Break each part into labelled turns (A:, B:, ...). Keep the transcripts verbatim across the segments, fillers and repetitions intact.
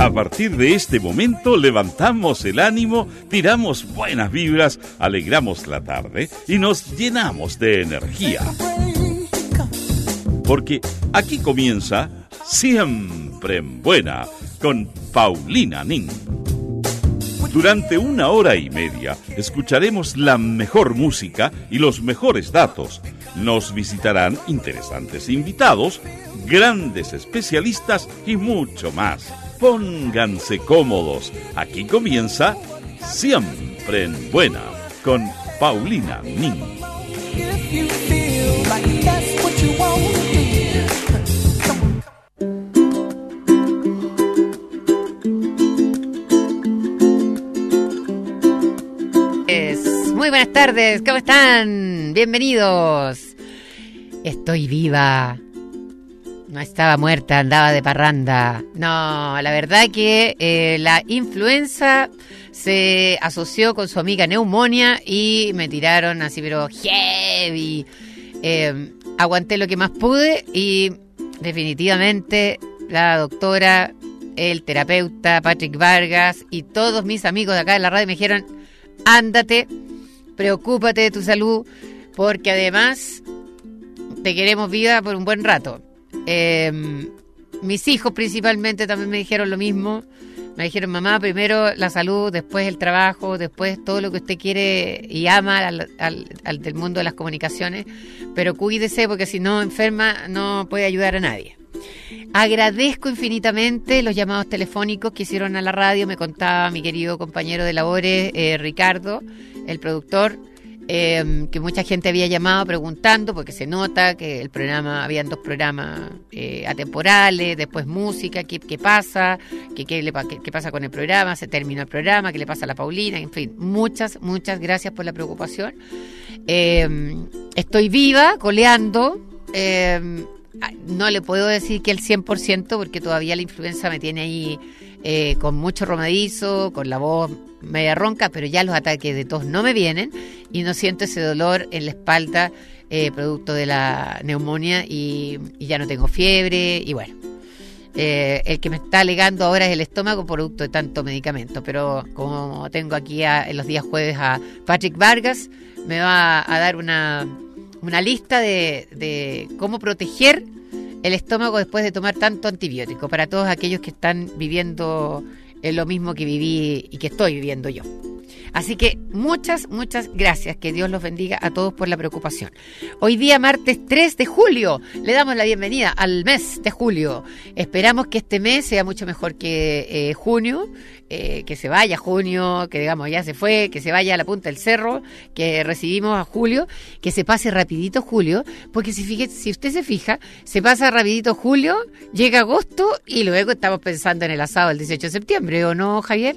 A: A partir de este momento levantamos el ánimo, tiramos buenas vibras, alegramos la tarde y nos llenamos de energía. Porque aquí comienza Siempre en Buena con Paulina Nin. Durante una hora y media escucharemos la mejor música y los mejores datos. Nos visitarán interesantes invitados, grandes especialistas y mucho más. Pónganse cómodos. Aquí comienza Siempre en Buena con Paulina Nin.
B: Muy buenas tardes, ¿cómo están? Bienvenidos. Estoy viva. No estaba muerta, andaba de parranda. No, la verdad que eh, la influenza se asoció con su amiga neumonía y me tiraron así, pero heavy. Eh, aguanté lo que más pude y definitivamente la doctora, el terapeuta Patrick Vargas y todos mis amigos de acá de la radio me dijeron: ándate, preocúpate de tu salud, porque además te queremos viva por un buen rato. Eh, mis hijos principalmente también me dijeron lo mismo. Me dijeron: mamá, primero la salud, después el trabajo, después todo lo que usted quiere y ama al, al, al del mundo de las comunicaciones, pero cuídese porque si no enferma no puede ayudar a nadie. Agradezco infinitamente los llamados telefónicos que hicieron a la radio. Me contaba mi querido compañero de labores, eh, Ricardo, el productor, eh, que mucha gente había llamado preguntando, porque se nota que el programa, habían dos programas eh, atemporales, después música, qué, qué pasa, qué, qué, le, qué, qué pasa con el programa, se terminó el programa, qué le pasa a la Paulina, en fin, muchas, muchas gracias por la preocupación. Eh, estoy viva, coleando. Eh, No le puedo decir que el cien por ciento porque todavía la influenza me tiene ahí eh, con mucho romadizo, con la voz media ronca, pero ya los ataques de tos no me vienen y no siento ese dolor en la espalda eh, producto de la neumonía y, y ya no tengo fiebre y bueno. Eh, el que me está alegando ahora es el estómago producto de tanto medicamento, pero como tengo aquí a, en los días jueves a Patrick Vargas, me va a dar una... una lista de, de cómo proteger el estómago después de tomar tanto antibiótico para todos aquellos que están viviendo lo mismo que viví y que estoy viviendo yo. Así que muchas, muchas gracias. Que Dios los bendiga a todos por la preocupación. Hoy día, martes tres de julio, le damos la bienvenida al mes de julio. Esperamos que este mes sea mucho mejor que eh, junio, eh, que se vaya junio, que digamos ya se fue, que se vaya a la punta del cerro, que recibimos a julio, que se pase rapidito julio, porque si, fije, si usted se fija, se pasa rapidito julio, llega agosto y luego estamos pensando en el asado del dieciocho de septiembre, ¿o no, Javier?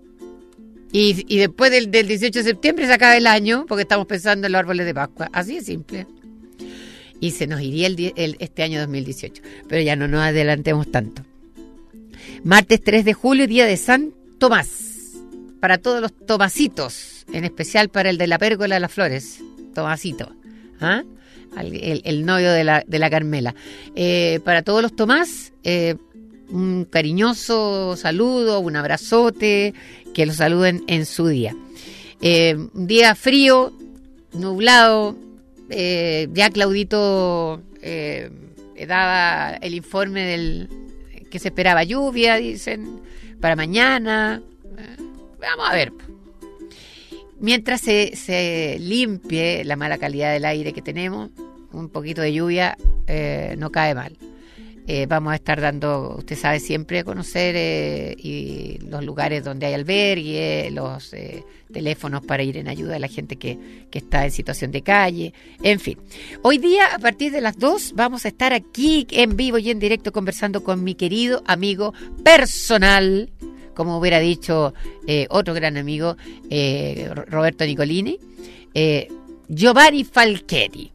B: Y, y después del, del dieciocho de septiembre se acaba el año porque estamos pensando en los árboles de Pascua. Así de simple. Y se nos iría el, el, este año dos mil dieciocho. Pero ya no nos adelantemos tanto. Martes tres de julio, día de San Tomás. Para todos los tomasitos. En especial para el de la pérgola de las flores. Tomasito. ¿Ah? El, el, el novio de la, de la Carmela. Eh, para todos los Tomás, eh, un cariñoso saludo, un abrazote. Que los saluden en su día. Eh, un día frío, nublado, eh, ya Claudito eh, daba el informe del que se esperaba lluvia, dicen, para mañana. Eh, vamos a ver. Mientras se, se limpie la mala calidad del aire que tenemos, un poquito de lluvia eh, no cae mal. Eh, vamos a estar dando, usted sabe, siempre a conocer eh, y los lugares donde hay albergue, los eh, teléfonos para ir en ayuda a la gente que, que está en situación de calle, en fin. Hoy día, a partir de las dos, vamos a estar aquí en vivo y en directo conversando con mi querido amigo personal, como hubiera dicho eh, otro gran amigo, eh, Roberto Nicolini, eh, Giovanni Falchetti.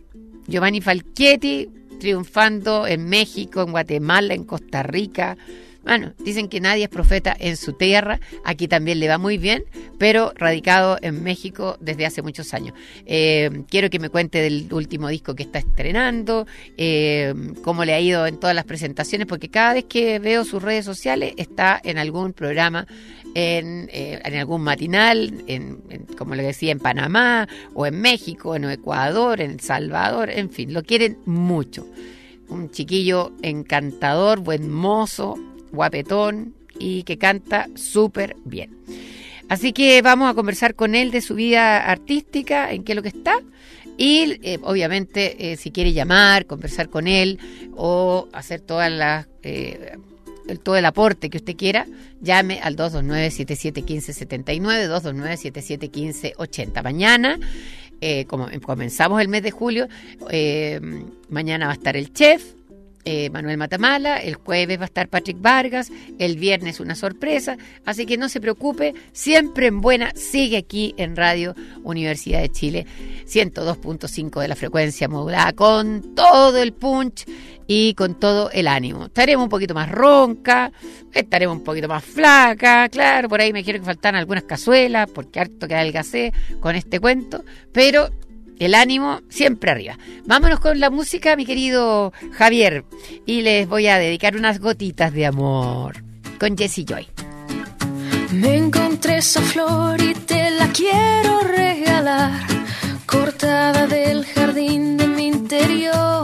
B: Giovanni Falchetti, triunfando en México, en Guatemala, en Costa Rica, Bueno, dicen que nadie es profeta en su tierra, aquí también le va muy bien, pero radicado en México desde hace muchos años. Eh, quiero que me cuente del último disco que está estrenando, eh, cómo le ha ido en todas las presentaciones, porque cada vez que veo sus redes sociales está en algún programa, en, eh, en algún matinal, en, en, como le decía, en Panamá, o en México, en Ecuador, en El Salvador, en fin, lo quieren mucho. Un chiquillo encantador, buen mozo, guapetón y que canta súper bien. Así que vamos a conversar con él de su vida artística, en qué es lo que está. Y eh, obviamente eh, si quiere llamar, conversar con él o hacer todas las... Eh, todo el aporte que usted quiera, llame al dos dos nueve, siete siete uno cinco siete nueve, dos dos nueve, siete siete uno cinco ocho cero. Mañana, eh, como comenzamos el mes de julio, eh, mañana va a estar el chef, eh, Manuel Matamala, el jueves va a estar Patrick Vargas, el viernes una sorpresa, así que no se preocupe, siempre en buena, sigue aquí en Radio Universidad de Chile, ciento dos punto cinco de la frecuencia modulada, con todo el punch y con todo el ánimo. Estaremos un poquito más ronca, estaremos un poquito más flaca, claro, por ahí me quiero que faltan algunas cazuelas, porque harto que adelgacé con este cuento, pero el ánimo siempre arriba. Vámonos con la música, mi querido Javier, y les voy a dedicar unas gotitas de amor con Jessie Joy.
C: Me encontré esa flor y te la quiero regalar, cortada del jardín de mi interior,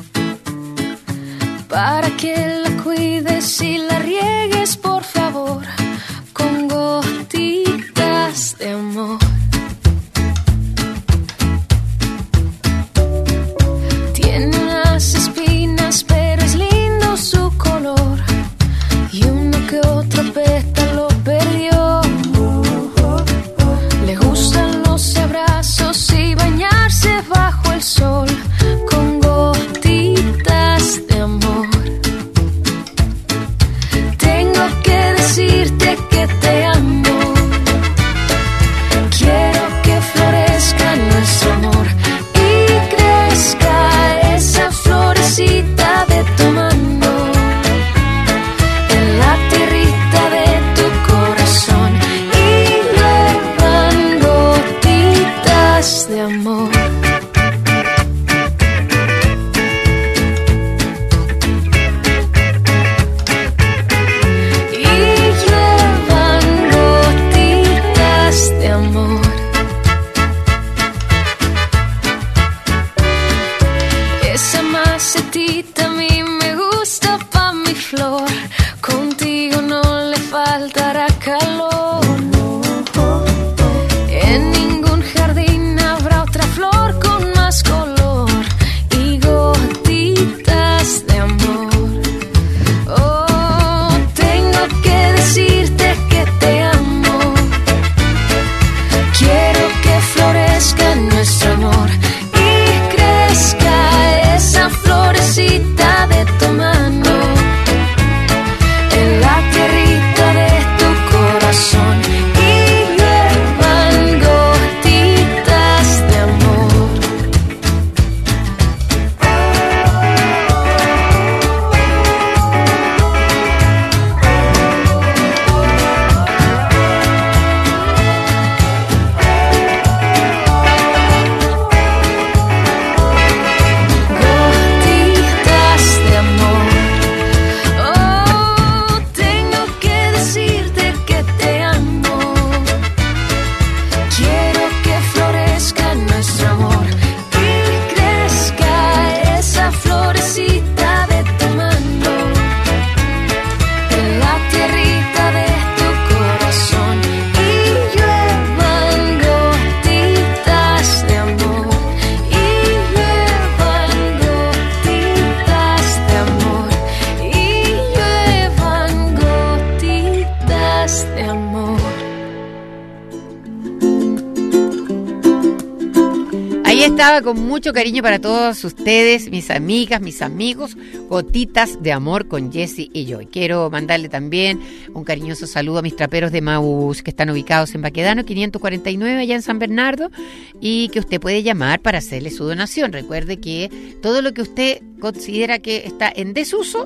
C: para que la cuides y la riegues, por favor, con gotitas de amor. Tiene unas espinas, pero es lindo su color, y uno que otro pétalo perdió. Le gustan los abrazos y bañarse bajo el sol, con gotitas de amor. Tengo que decirte que te amo, quiero que florezca nuestro amor y crezca esa florecita de tu mano en la tierrita de tu corazón, y lluevan gotitas de amor. Esa macetita a mí me gusta pa' mi flor, contigo no le faltará calor. En ningún jardín habrá otra flor con más color y gotitas de amor. Oh, tengo que decirte que te amo, quiero que florezca nuestro amor y crezca esa florecita de tu mano en la tierrita de tu corazón, y lluevan gotitas de amor. Gotitas de amor. Oh, tengo que decirte que te amo, quiero que florezca nuestro amor y crezca esa florecita de tu mano en la tierrita de tu corazón, y lluevan gotitas de amor, y lluevan gotitas de amor, y lluevan gotitas de amor.
B: Ahí estaba, con mucho cariño para todos ustedes, mis amigas, mis amigos, gotitas de amor con Jessie y Joy. Quiero mandarle también un cariñoso saludo a mis traperos de Maús, que están ubicados en Baquedano quinientos cuarenta y nueve, allá en San Bernardo, y que usted puede llamar para hacerle su donación. Recuerde que todo lo que usted considera que está en desuso,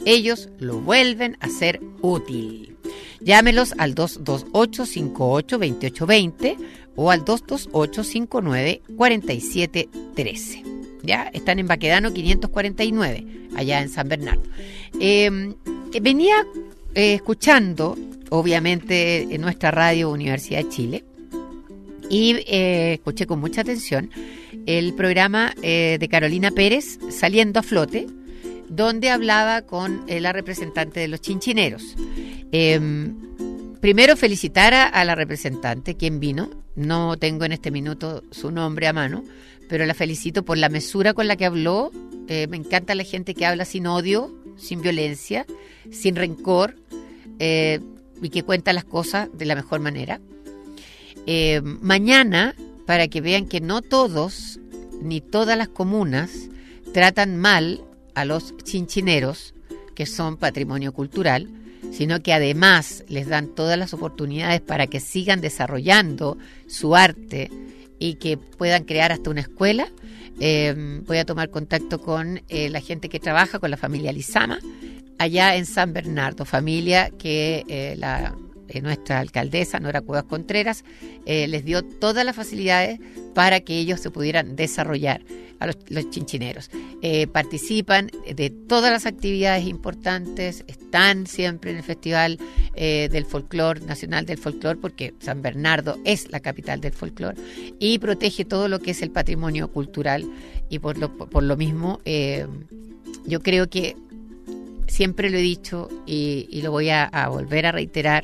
B: ellos lo vuelven a hacer útil. Llámelos al dos dos ocho, cinco ocho, dos ocho dos cero o al dos dos ocho, cinco nueve, cuatro siete uno tres. ¿Ya? Están en Baquedano quinientos cuarenta y nueve, allá en San Bernardo. Eh, venía eh, escuchando, obviamente, en nuestra radio Universidad de Chile, y eh, escuché con mucha atención el programa eh, de Carolina Pérez, Saliendo a Flote, donde hablaba con eh, la representante de los chinchineros. Eh, primero felicitar a, a la representante, quien vino. No tengo en este minuto su nombre a mano, pero la felicito por la mesura con la que habló. Eh, me encanta la gente que habla sin odio, sin violencia, sin rencor, eh, y que cuenta las cosas de la mejor manera. Eh, mañana, para que vean que no todos, ni todas las comunas, tratan mal a los chinchineros, que son patrimonio cultural, sino que además les dan todas las oportunidades para que sigan desarrollando su arte y que puedan crear hasta una escuela. Eh, voy a tomar contacto con eh, la gente que trabaja con la familia Lizama, allá en San Bernardo, familia que eh, la, eh, nuestra alcaldesa, Nora Cuevas Contreras, eh, les dio todas las facilidades para que ellos se pudieran desarrollar, a los, los chinchineros. Eh, participan de todas las actividades importantes, están siempre en el Festival eh, del Folclor, Nacional del Folclor, porque San Bernardo es la capital del folclor, y protege todo lo que es el patrimonio cultural, y por lo, por lo mismo eh, yo creo que siempre lo he dicho y, y lo voy a, a volver a reiterar,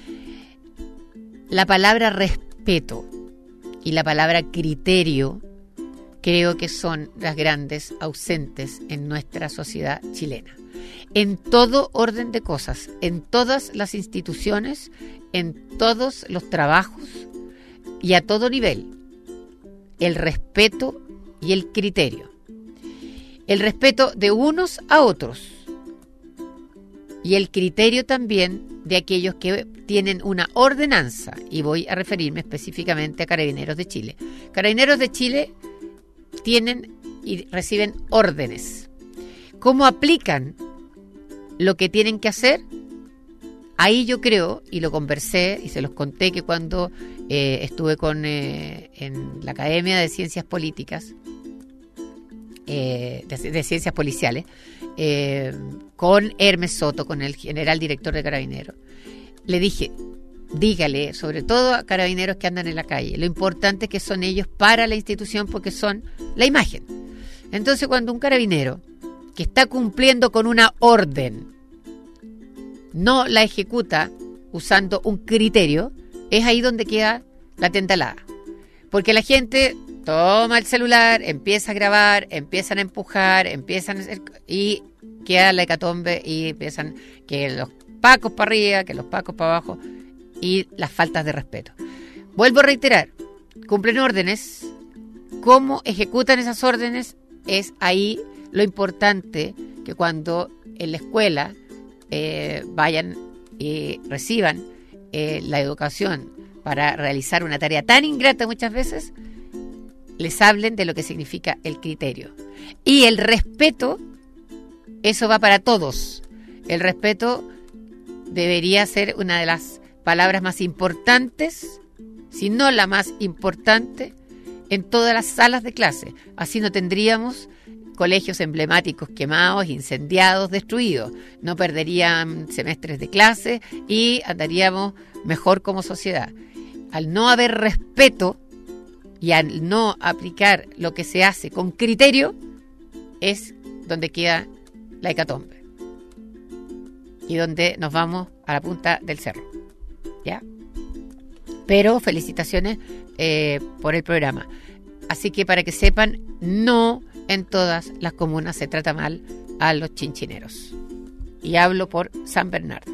B: la palabra respeto y la palabra criterio creo que son las grandes ausentes en nuestra sociedad chilena. En todo orden de cosas, en todas las instituciones, en todos los trabajos y a todo nivel, el respeto y el criterio. El respeto de unos a otros y el criterio también de aquellos que tienen una ordenanza, y voy a referirme específicamente a Carabineros de Chile. Carabineros de Chile tienen y reciben órdenes. ¿Cómo aplican lo que tienen que hacer? Ahí yo creo, y lo conversé y se los conté, que cuando eh, estuve con eh, en la Academia de Ciencias Políticas, eh, de, de Ciencias Policiales, eh, con Hermes Soto, con el general director de Carabineros, le dije, dígale, sobre todo a carabineros que andan en la calle, lo importante que son ellos para la institución, porque son la imagen. Entonces, cuando un carabinero que está cumpliendo con una orden no la ejecuta usando un criterio, es ahí donde queda la tentalada. Porque la gente toma el celular, empieza a grabar, empiezan a empujar, empiezan a hacer, y queda la hecatombe, y empiezan que los pacos para arriba, que los pacos para abajo, y las faltas de respeto. Vuelvo a reiterar, cumplen órdenes. ¿Cómo ejecutan esas órdenes? Es ahí lo importante, que cuando en la escuela eh, vayan y reciban eh, la educación para realizar una tarea tan ingrata muchas veces, les hablen de lo que significa el criterio. Y el respeto, eso va para todos. El respeto debería ser una de las palabras más importantes, si no la más importante, en todas las salas de clase. Así no tendríamos colegios emblemáticos quemados, incendiados, destruidos. No perderían semestres de clase y andaríamos mejor como sociedad. Al no haber respeto y al no aplicar lo que se hace con criterio, es donde queda la hecatombe y donde nos vamos a la punta del cerro. ¿Ya? Pero felicitaciones eh, por el programa. Así que para que sepan, no en todas las comunas se trata mal a los chinchineros. Y hablo por San Bernardo.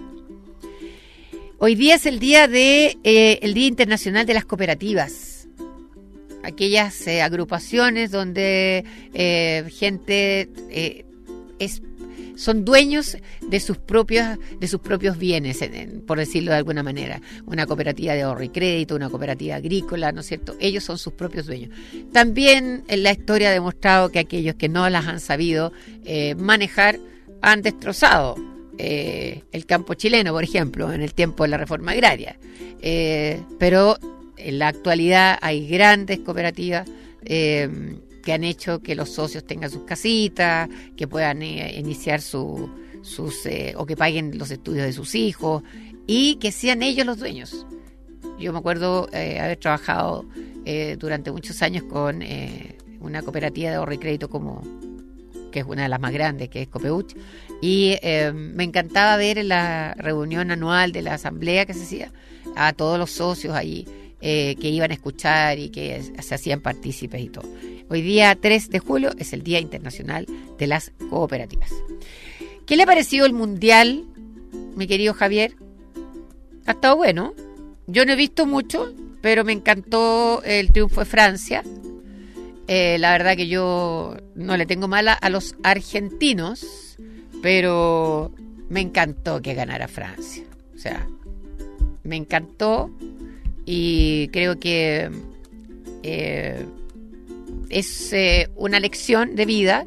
B: Hoy día es el día de eh, el Día Internacional de las Cooperativas. Aquellas eh, agrupaciones donde eh, gente eh, es son dueños de sus propios de sus propios bienes, en, en, por decirlo de alguna manera. Una cooperativa de ahorro y crédito, una cooperativa agrícola, ¿no es cierto? Ellos son sus propios dueños. También en la historia ha demostrado que aquellos que no las han sabido eh, manejar han destrozado eh, el campo chileno, por ejemplo, en el tiempo de la reforma agraria. Eh, pero en la actualidad hay grandes cooperativas eh, que han hecho que los socios tengan sus casitas, que puedan eh, iniciar su, sus eh, o que paguen los estudios de sus hijos y que sean ellos los dueños. Yo me acuerdo eh, haber trabajado eh, durante muchos años con eh, una cooperativa de ahorro y crédito como que es una de las más grandes, que es Copeuch, y eh, me encantaba ver en la reunión anual de la asamblea que se hacía a todos los socios ahí eh, que iban a escuchar y que se hacían partícipes y todo. Hoy día tres de julio es el Día Internacional de las Cooperativas. ¿Qué le ha parecido el Mundial, mi querido Javier? Ha estado bueno. Yo no he visto mucho, pero me encantó el triunfo de Francia. Eh, la verdad que yo no le tengo mala a los argentinos, pero me encantó que ganara Francia. O sea, me encantó y creo que eh, es eh, una lección de vida.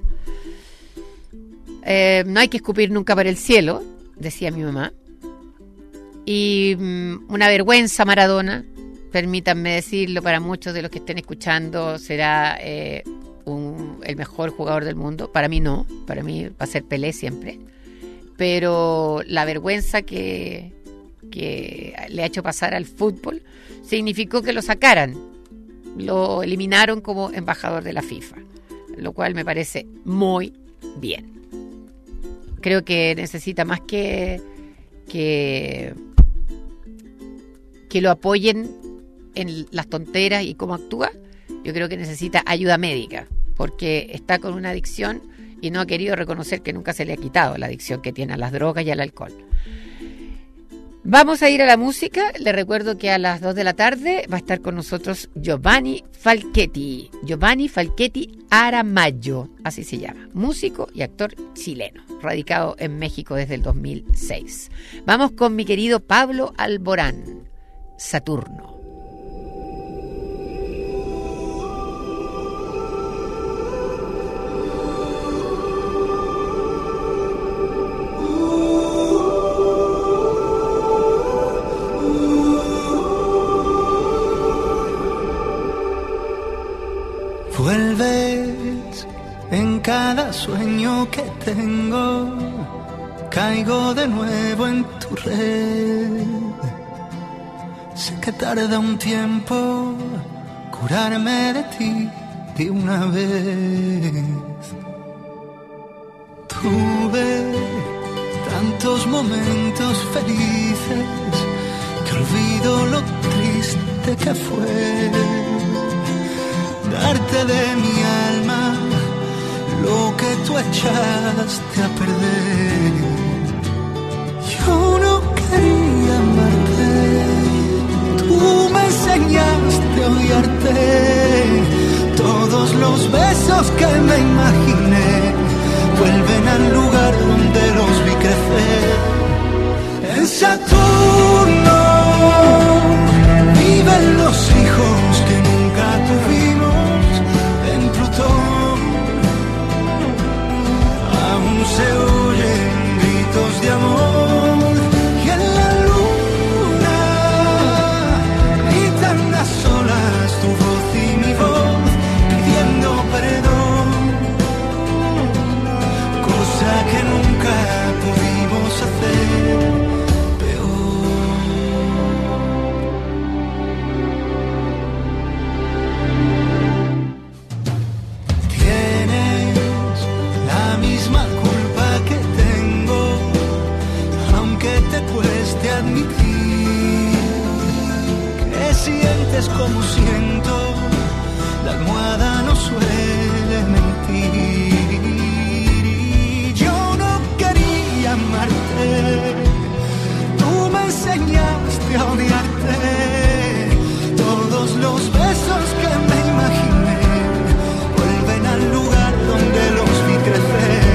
B: Eh, no hay que escupir nunca para el cielo, decía mi mamá. Y um, una vergüenza Maradona. Permítanme decirlo, para muchos de los que estén escuchando, será eh, un, el mejor jugador del mundo. Para mí no, para mí va a ser Pelé siempre. Pero la vergüenza que, que le ha hecho pasar al fútbol significó que lo sacaran. Lo eliminaron como embajador de la FIFA, lo cual me parece muy bien. Creo que necesita más que, que, que lo apoyen en las tonteras y cómo actúa. Yo creo que necesita ayuda médica, porque está con una adicción y no ha querido reconocer que nunca se le ha quitado la adicción que tiene a las drogas y al alcohol. Vamos a ir a la música. Le recuerdo que a las dos de la tarde va a estar con nosotros Giovanni Falchetti. Giovanni Falchetti Aramayo, así se llama. Músico y actor chileno, radicado en México desde el dos mil seis. Vamos con mi querido Pablo Alborán, Saturno.
D: Vuelves en cada sueño que tengo, caigo de nuevo en tu red. Sé que tarda un tiempo curarme de ti de una vez. Tuve tantos momentos felices que olvido lo triste que fue darte de mi alma lo que tú echaste a perder. Yo no quería amarte, tú me enseñaste a odiarte. Todos los besos que me imaginé vuelven al lugar donde los vi crecer. En Saturno viven los hijos que nunca tuvimos. En Plutón aún se oyen gritos de amor, y en la luna gritan las olas tu voz y mi voz pidiendo perdón, cosa que nunca pudimos hacer. Admitir que sientes como siento, la almohada no suele mentir. Y yo no quería amarte, tú me enseñaste a odiarte. Todos los besos que me imaginé vuelven al lugar donde los vi crecer.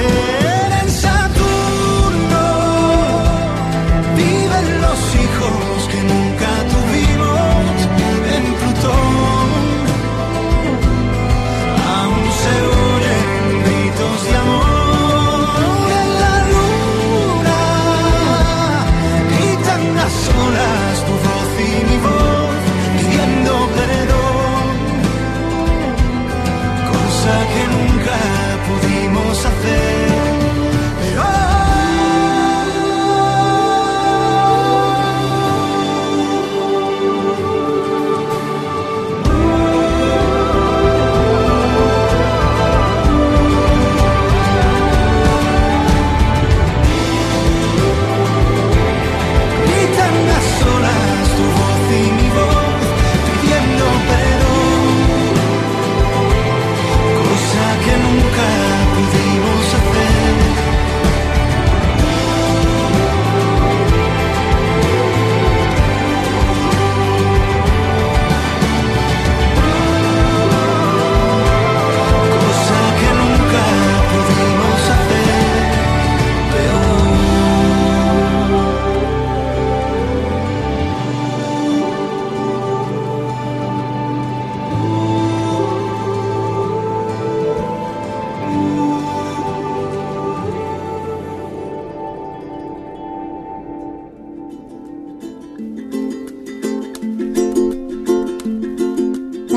D: Los hijos que nunca tuvimos. En Plutón aún se oyen gritos de amor. En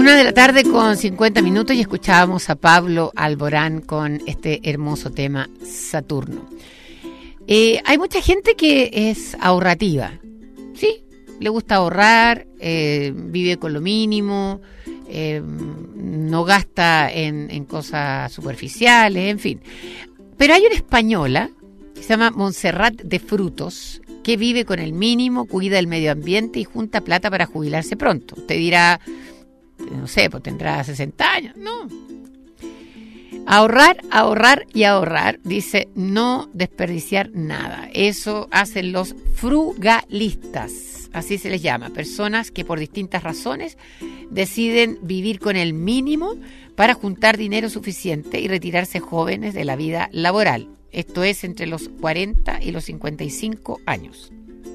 B: Una de la tarde con cincuenta minutos y escuchábamos a Pablo Alborán con este hermoso tema Saturno. Eh, hay mucha gente que es ahorrativa, ¿sí? Le gusta ahorrar, eh, vive con lo mínimo, eh, no gasta en, en cosas superficiales, en fin. Pero hay una española que se llama Montserrat de Frutos, que vive con el mínimo, cuida el medio ambiente y junta plata para jubilarse pronto. Usted dirá, no sé, pues tendrá sesenta años. No. Ahorrar, ahorrar y ahorrar. Dice, no desperdiciar nada. Eso hacen los frugalistas. Así se les llama. Personas que por distintas razones deciden vivir con el mínimo para juntar dinero suficiente y retirarse jóvenes de la vida laboral. Esto es entre los cuarenta y los cincuenta y cinco años.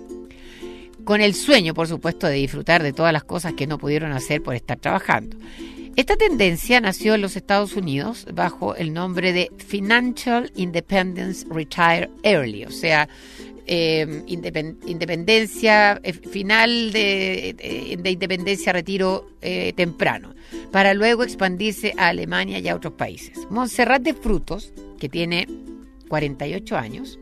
B: Con el sueño, por supuesto, de disfrutar de todas las cosas que no pudieron hacer por estar trabajando. Esta tendencia nació en los Estados Unidos bajo el nombre de Financial Independence Retire Early, o sea, eh, independ- independencia eh, final de, de, de independencia, retiro eh, temprano, para luego expandirse a Alemania y a otros países. Montserrat de Frutos, que tiene cuarenta y ocho años,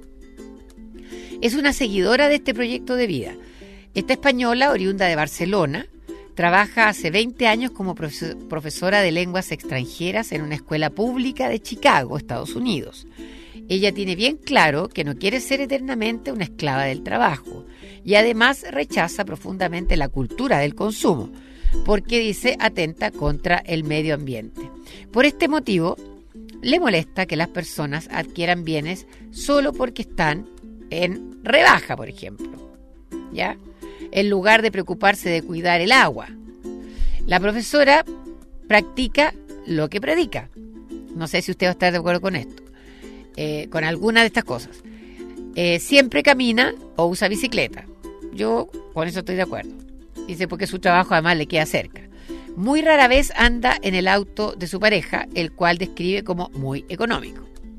B: es una seguidora de este proyecto de vida. Esta española, oriunda de Barcelona, trabaja hace veinte años como profesora de lenguas extranjeras en una escuela pública de Chicago, Estados Unidos. Ella tiene bien claro que no quiere ser eternamente una esclava del trabajo y además rechaza profundamente la cultura del consumo, porque dice atenta contra el medio ambiente. Por este motivo, le molesta que las personas adquieran bienes solo porque están en rebaja, por ejemplo, ¿ya? En lugar de preocuparse de cuidar el agua. La profesora practica lo que predica. No sé si usted va a estar de acuerdo con esto, eh, con alguna de estas cosas. Eh, siempre camina o usa bicicleta. Yo con eso estoy de acuerdo. Dice porque su trabajo además le queda cerca. Muy rara vez anda en el auto de su pareja, el cual describe como muy económico.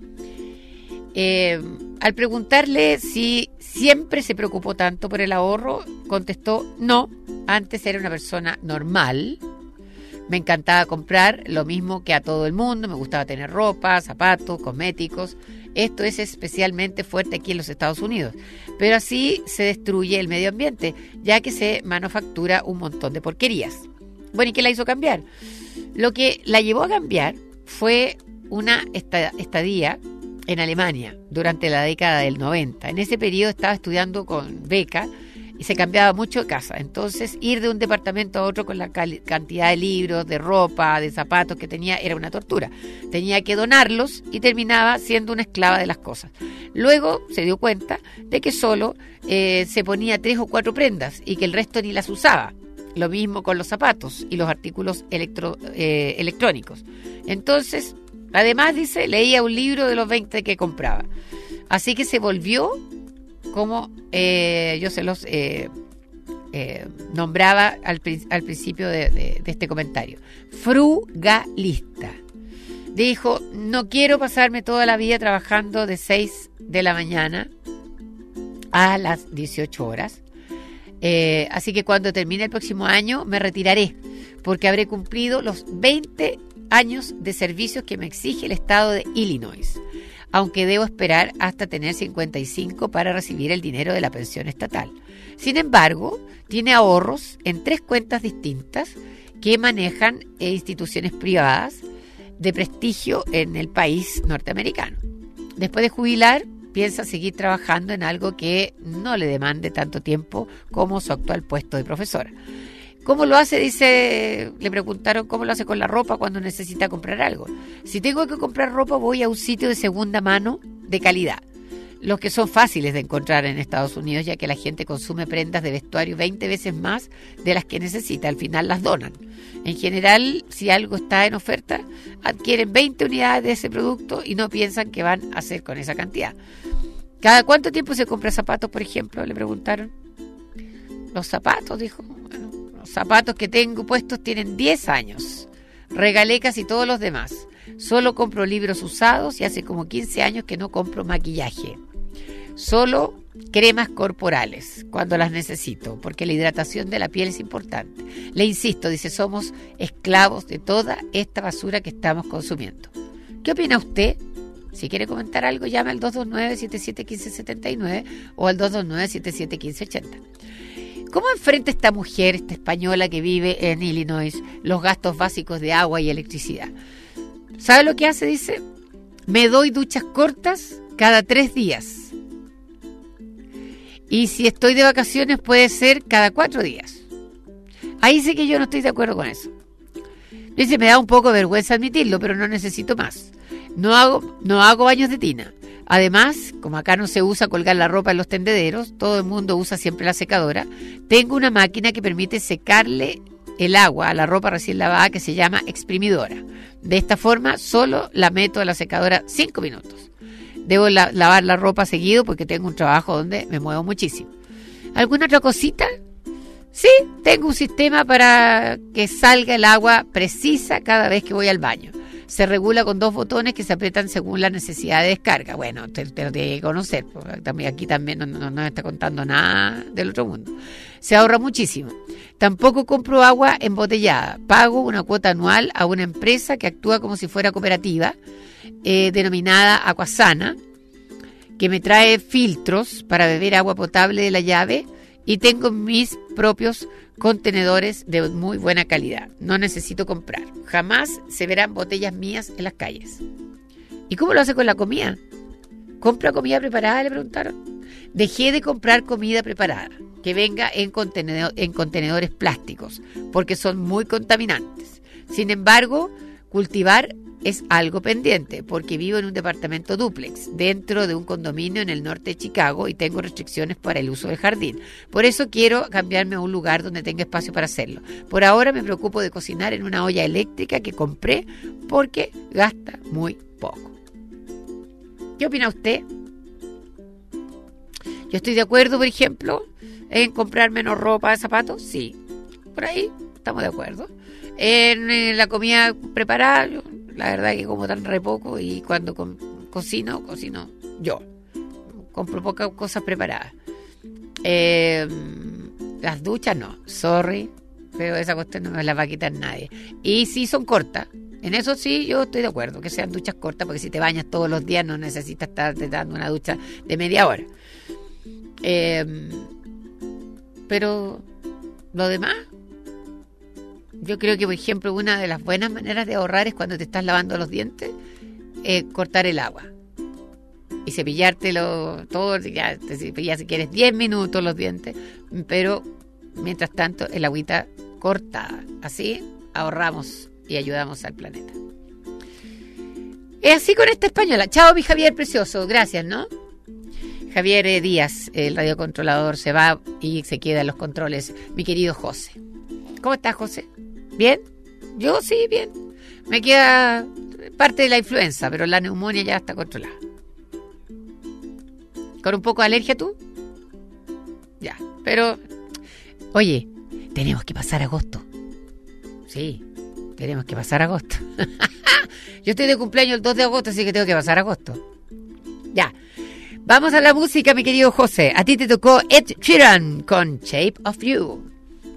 B: Eh, al preguntarle si siempre se preocupó tanto por el ahorro, contestó, no, antes era una persona normal, me encantaba comprar lo mismo que a todo el mundo, me gustaba tener ropa, zapatos, cosméticos. Esto es especialmente fuerte aquí en los Estados Unidos, pero así se destruye el medio ambiente, ya que se manufactura un montón de porquerías. Bueno, ¿y qué la hizo cambiar? Lo que la llevó a cambiar fue una estadía en Alemania durante la década del noventa. En ese periodo estaba estudiando con beca y se cambiaba mucho de casa. Entonces, ir de un departamento a otro con la cal- cantidad de libros, de ropa, de zapatos que tenía era una tortura. Tenía que donarlos y terminaba siendo una esclava de las cosas. Luego se dio cuenta de que solo eh, se ponía tres o cuatro prendas y que el resto ni las usaba. Lo mismo con los zapatos y los artículos electro, eh, electrónicos. Entonces, además, dice, leía un libro de los veinte que compraba. Así que se volvió, como eh, yo se los eh, eh, nombraba al, al principio de, de, de este comentario, frugalista. Dijo, no quiero pasarme toda la vida trabajando de seis de la mañana a las dieciocho horas. Eh, así que cuando termine el próximo año me retiraré, porque habré cumplido los veinte años de servicios que me exige el estado de Illinois, aunque debo esperar hasta tener cincuenta y cinco para recibir el dinero de la pensión estatal. Sin embargo, tiene ahorros en tres cuentas distintas que manejan eh, instituciones privadas de prestigio en el país norteamericano. Después de jubilar, piensa seguir trabajando en algo que no le demande tanto tiempo como su actual puesto de profesora. ¿Cómo lo hace? Dice, le preguntaron cómo lo hace con la ropa cuando necesita comprar algo. Si tengo que comprar ropa, voy a un sitio de segunda mano de calidad, los que son fáciles de encontrar en Estados Unidos, ya que la gente consume prendas de vestuario veinte veces más de las que necesita. Al final las donan. En general, si algo está en oferta, adquieren veinte unidades de ese producto y no piensan qué van a hacer con esa cantidad. ¿Cada cuánto tiempo se compra zapatos, por ejemplo? Le preguntaron. Los zapatos, dijo. Bueno, los zapatos que tengo puestos tienen diez años. Regalé casi todos los demás. Solo compro libros usados y hace como quince años que no compro maquillaje. Solo cremas corporales cuando las necesito, porque la hidratación de la piel es importante. Le insisto, dice, somos esclavos de toda esta basura que estamos consumiendo. ¿Qué opina usted? Si quiere comentar algo, llame al dos dos nueve, siete siete uno cinco siete nueve o al dos dos nueve, siete siete uno cinco ocho cero. ¿Cómo enfrenta esta mujer, esta española que vive en Illinois, los gastos básicos de agua y electricidad? ¿Sabe lo que hace? Dice, me doy duchas cortas cada tres días. Y si estoy de vacaciones puede ser cada cuatro días. Ahí sí que yo no estoy de acuerdo con eso. Dice, me da un poco de vergüenza admitirlo, pero no necesito más. No hago, no hago baños de tina. Además, como acá no se usa colgar la ropa en los tendederos, todo el mundo usa siempre la secadora, tengo una máquina que permite secarle el agua a la ropa recién lavada que se llama exprimidora. De esta forma, solo la meto a la secadora cinco minutos. Debo la, lavar la ropa seguido porque tengo un trabajo donde me muevo muchísimo. ¿Alguna otra cosita? Sí, tengo un sistema para que salga el agua precisa cada vez que voy al baño. Se regula con dos botones que se aprietan según la necesidad de descarga. Bueno, te, te lo tienes que conocer. También, aquí también no, no, no está contando nada del otro mundo. Se ahorra muchísimo. Tampoco compro agua embotellada. Pago una cuota anual a una empresa que actúa como si fuera cooperativa, eh, denominada Aquasana, que me trae filtros para beber agua potable de la llave, y tengo mis propios contenedores de muy buena calidad. No necesito comprar. Jamás se verán botellas mías en las calles. ¿Y cómo lo hace con la comida? ¿Compra comida preparada?, le preguntaron. Dejé de comprar comida preparada que venga en, contenedor, en contenedores plásticos, porque son muy contaminantes. Sin embargo, cultivar es algo pendiente, porque vivo en un departamento dúplex dentro de un condominio en el norte de Chicago y tengo restricciones para el uso del jardín. Por eso quiero cambiarme a un lugar donde tenga espacio para hacerlo. Por ahora me preocupo de cocinar en una olla eléctrica que compré porque gasta muy poco. ¿Qué opina usted? Yo estoy de acuerdo, por ejemplo, en comprar menos ropa, zapatos, sí. Por ahí estamos de acuerdo. En, en la comida preparada, yo, la verdad que como tan re poco, y cuando co- cocino, cocino yo. Compro pocas cosas preparadas. Eh, las duchas no, sorry, pero esa cuestión no me la va a quitar nadie. Y sí son cortas. En eso sí yo estoy de acuerdo, que sean duchas cortas, porque si te bañas todos los días no necesitas estar dando una ducha de media hora. Eh, pero lo demás, yo creo que, por ejemplo, una de las buenas maneras de ahorrar es cuando te estás lavando los dientes, eh, cortar el agua y cepillártelo todo, ya te cepillas si quieres diez minutos los dientes, pero mientras tanto el agüita cortada. Así ahorramos y ayudamos al planeta. Es así con esta española. Chao, mi Javier precioso, gracias, ¿no? Javier Díaz, el radiocontrolador, se va y se queda en los controles. Mi querido José. ¿Cómo estás, José? ¿Bien? Yo sí, bien. Me queda parte de la influenza, pero la neumonía ya está controlada. ¿Con un poco de alergia tú? Ya, pero... Oye, tenemos que pasar agosto. Sí, tenemos que pasar agosto. Yo estoy de cumpleaños el dos de agosto, así que tengo que pasar agosto. Ya. Vamos a la música, mi querido José. A ti te tocó Ed Sheeran con Shape of You.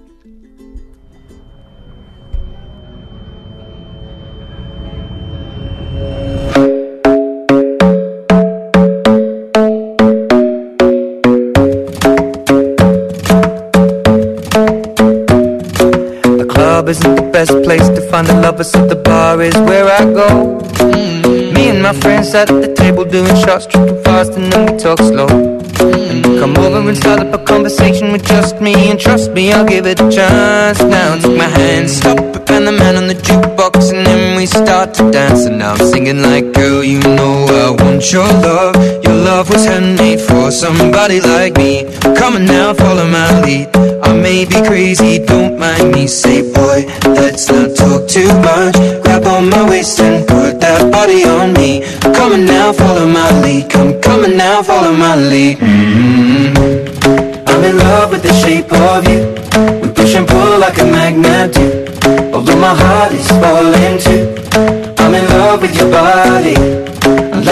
E: The club isn't the best place to find the lovers, so the bar is where I go. Mm-hmm. Me and my friends at the table doing shots, tripping fast, and then we talk slow. And you come over and start up a conversation with just me, and trust me, I'll give it a chance. Now take my hand, stop it, and the man on the jukebox, and then we start to dance. And now I'm singing like, girl, you know I want your love. Your love was handmade for somebody like me. Come on now, follow my lead. I may be crazy, don't mind me. Say, boy, let's not talk too much. Grab on my waist and put that body on me. Come on now, follow my lead. Come, come on now, follow my lead. Mm-hmm. I'm in love with the shape of you. We push and pull like a magnet do. Although my heart is falling too, I'm in love with your body.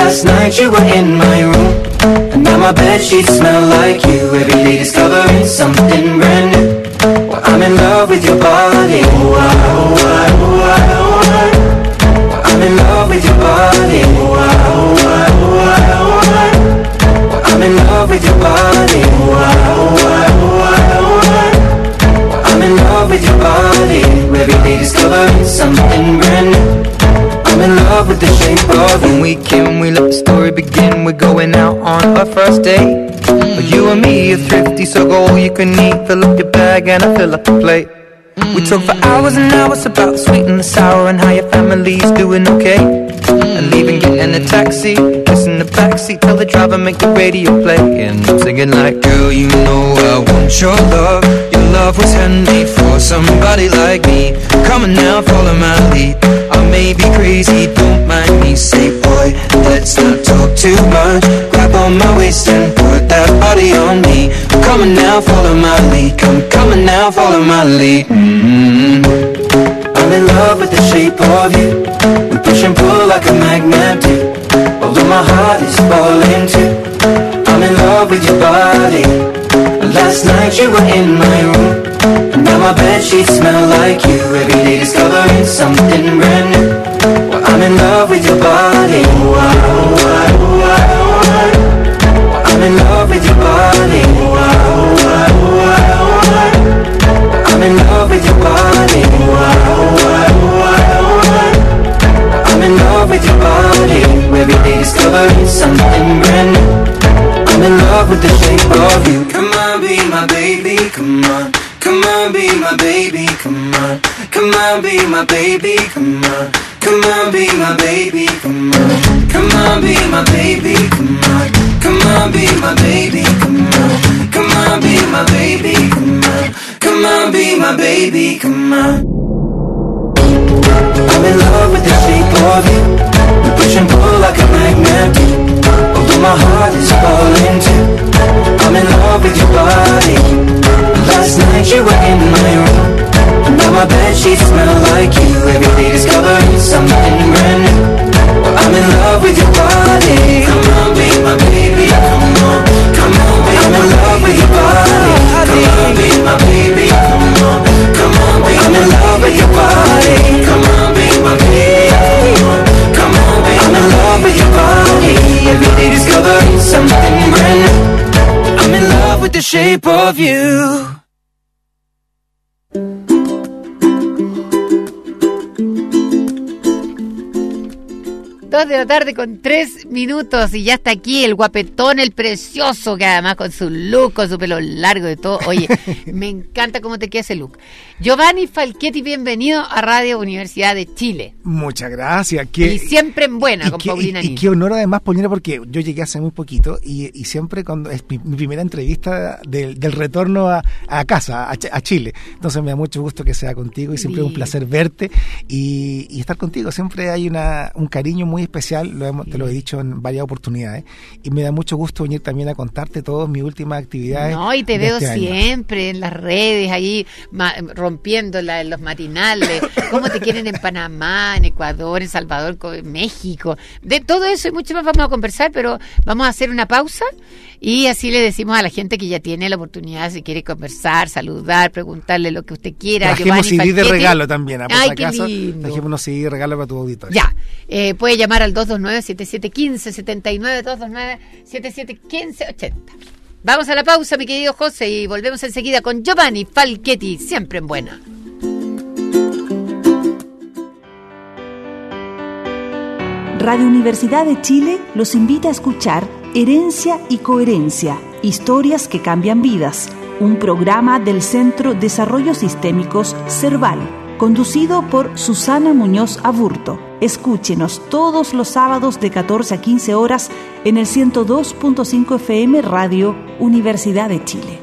D: Last night you were in my room, and now my bedsheets smell like you. Every day discovering something brand new. Well, I'm in love with your body. Oh, I, oh, I, oh, I, oh, I. Well, I'm in love with your body. Oh, I, oh, I, oh, I, oh, I. Well, I'm in love with your body. Oh, I, oh, I, oh, I, oh, I. Well, I'm in love with your body. Every day discovering something brand new. I'm in love with the shape of you.
E: When we can, we let the story begin. We're going out on our first date. mm. You and me are thrifty, so go all you can eat. Fill up your bag and I fill up the plate. mm. We talk for hours and hours about the sweet and the sour, and how your family's doing okay. mm. And leaving, getting a taxi, kissing the backseat, tell the driver make the radio play. And I'm singing like, girl, you know I want your love. Your love was handmade for somebody like me. Come on now, follow my lead. I may be crazy, don't mind me. Say, boy, let's not talk too much. Grab on my waist and put that body on me. Come on now, follow my lead. Come, come on now, follow my lead. mm-hmm.
D: I'm in love with the shape of you. We push and pull like a magnet do. Although my heart is falling too. I'm in love with your body. Last night you were in my room, and now my bedsheets smell like you. Every day discovering something brand new. Well, I'm in love with your body. Oh, I, oh, I, oh, I, oh, I. Well, I'm in love with your body. Oh, I, oh, I, oh, I, oh, I. Well, I'm in love with your body. Oh, I, oh, I, oh, I, oh, I. Well, I'm in love with your body. Every day discovering something brand new. I'm in love with the shape of you. Come on, be my baby, come on. Come on, be my baby, come on. Come on, be my baby, come on. Come on, be my baby, come on. Come on, be my baby, come on. Come on, be my baby, come on. Come on, be my baby, come on. Come on, be my baby, come on. I'm in love with the shape of you. We push and pull like a magnet do. Although my heart is falling too. I'm in love with your body. Last night you were in my room, and now my bedsheets smell like you. Every day discovering something brand new. Well, I'm in love with your body. Come on, be my baby, come on. Come on, be I'm in love with your body. Come on, be my baby, come on. Come on, be I'm in love with your body. Come on, be my baby, come on. Come on, be I'm in love with your body. Every day discovering something brand new. I'm in love with the shape of you.
B: Dos de la tarde con tres minutos y ya está aquí el guapetón, el precioso, que además con su look, con su pelo largo y todo. Oye, me encanta cómo te queda ese look. Giovanni Falchetti, bienvenido a Radio Universidad de Chile.
F: Muchas gracias. ¿Qué,
B: y siempre en buena, con
F: qué,
B: Paulina
F: y,
B: Nin.
F: y qué honor además, Paulina, porque yo llegué hace muy poquito y, y siempre cuando es mi, mi primera entrevista del, del retorno a, a casa, a, a Chile. Entonces me da mucho gusto que sea contigo y siempre es un placer verte y, y estar contigo. Siempre hay una, un cariño muy especial, lo hemos, sí. te lo he dicho en varias oportunidades, y me da mucho gusto venir también a contarte todas mis últimas actividades.
B: No, y te veo
F: este
B: siempre en las redes, ahí ma, rompiéndola en los matinales, cómo te quieren en Panamá, en Ecuador, en Salvador, en México, de todo eso y mucho más vamos a conversar, pero vamos a hacer una pausa y así le decimos a la gente que ya tiene la oportunidad, si quiere conversar, saludar, preguntarle lo que usted quiera.
F: Trajimos C D de regalo también, a por
B: Ay,
F: si acaso, trajimos unos C D de regalo para tu auditorio.
B: Ya, eh, puede llamar al dos dos nueve, siete siete uno cinco, setenta y nueve, dos dos nueve, siete siete uno cinco, ochenta. Vamos a la pausa, mi querido José, y volvemos enseguida con Giovanni Falchetti, siempre en buena.
G: Radio Universidad de Chile los invita a escuchar Herencia y Coherencia, historias que cambian vidas, un programa del Centro Desarrollo Sistémicos CERVAL, conducido por Susana Muñoz Aburto. Escúchenos todos los sábados de catorce a quince horas en el ciento dos punto cinco F M Radio Universidad de Chile.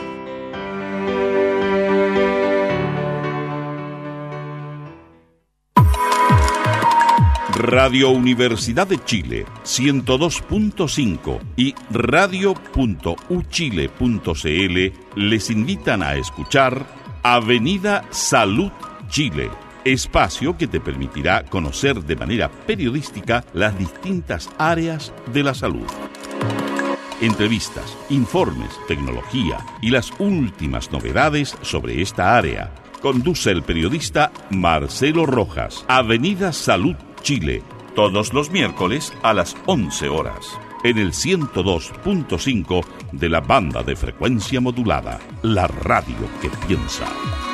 A: Radio Universidad de Chile ciento dos punto cinco y radio punto u chile punto c l les invitan a escuchar Avenida Salud Chile, espacio que te permitirá conocer de manera periodística las distintas áreas de la salud. Entrevistas, informes, tecnología y las últimas novedades sobre esta área. Conduce el periodista Marcelo Rojas, Avenida Salud Chile, todos los miércoles a las once horas, en el ciento dos punto cinco de la banda de frecuencia modulada, la radio que piensa.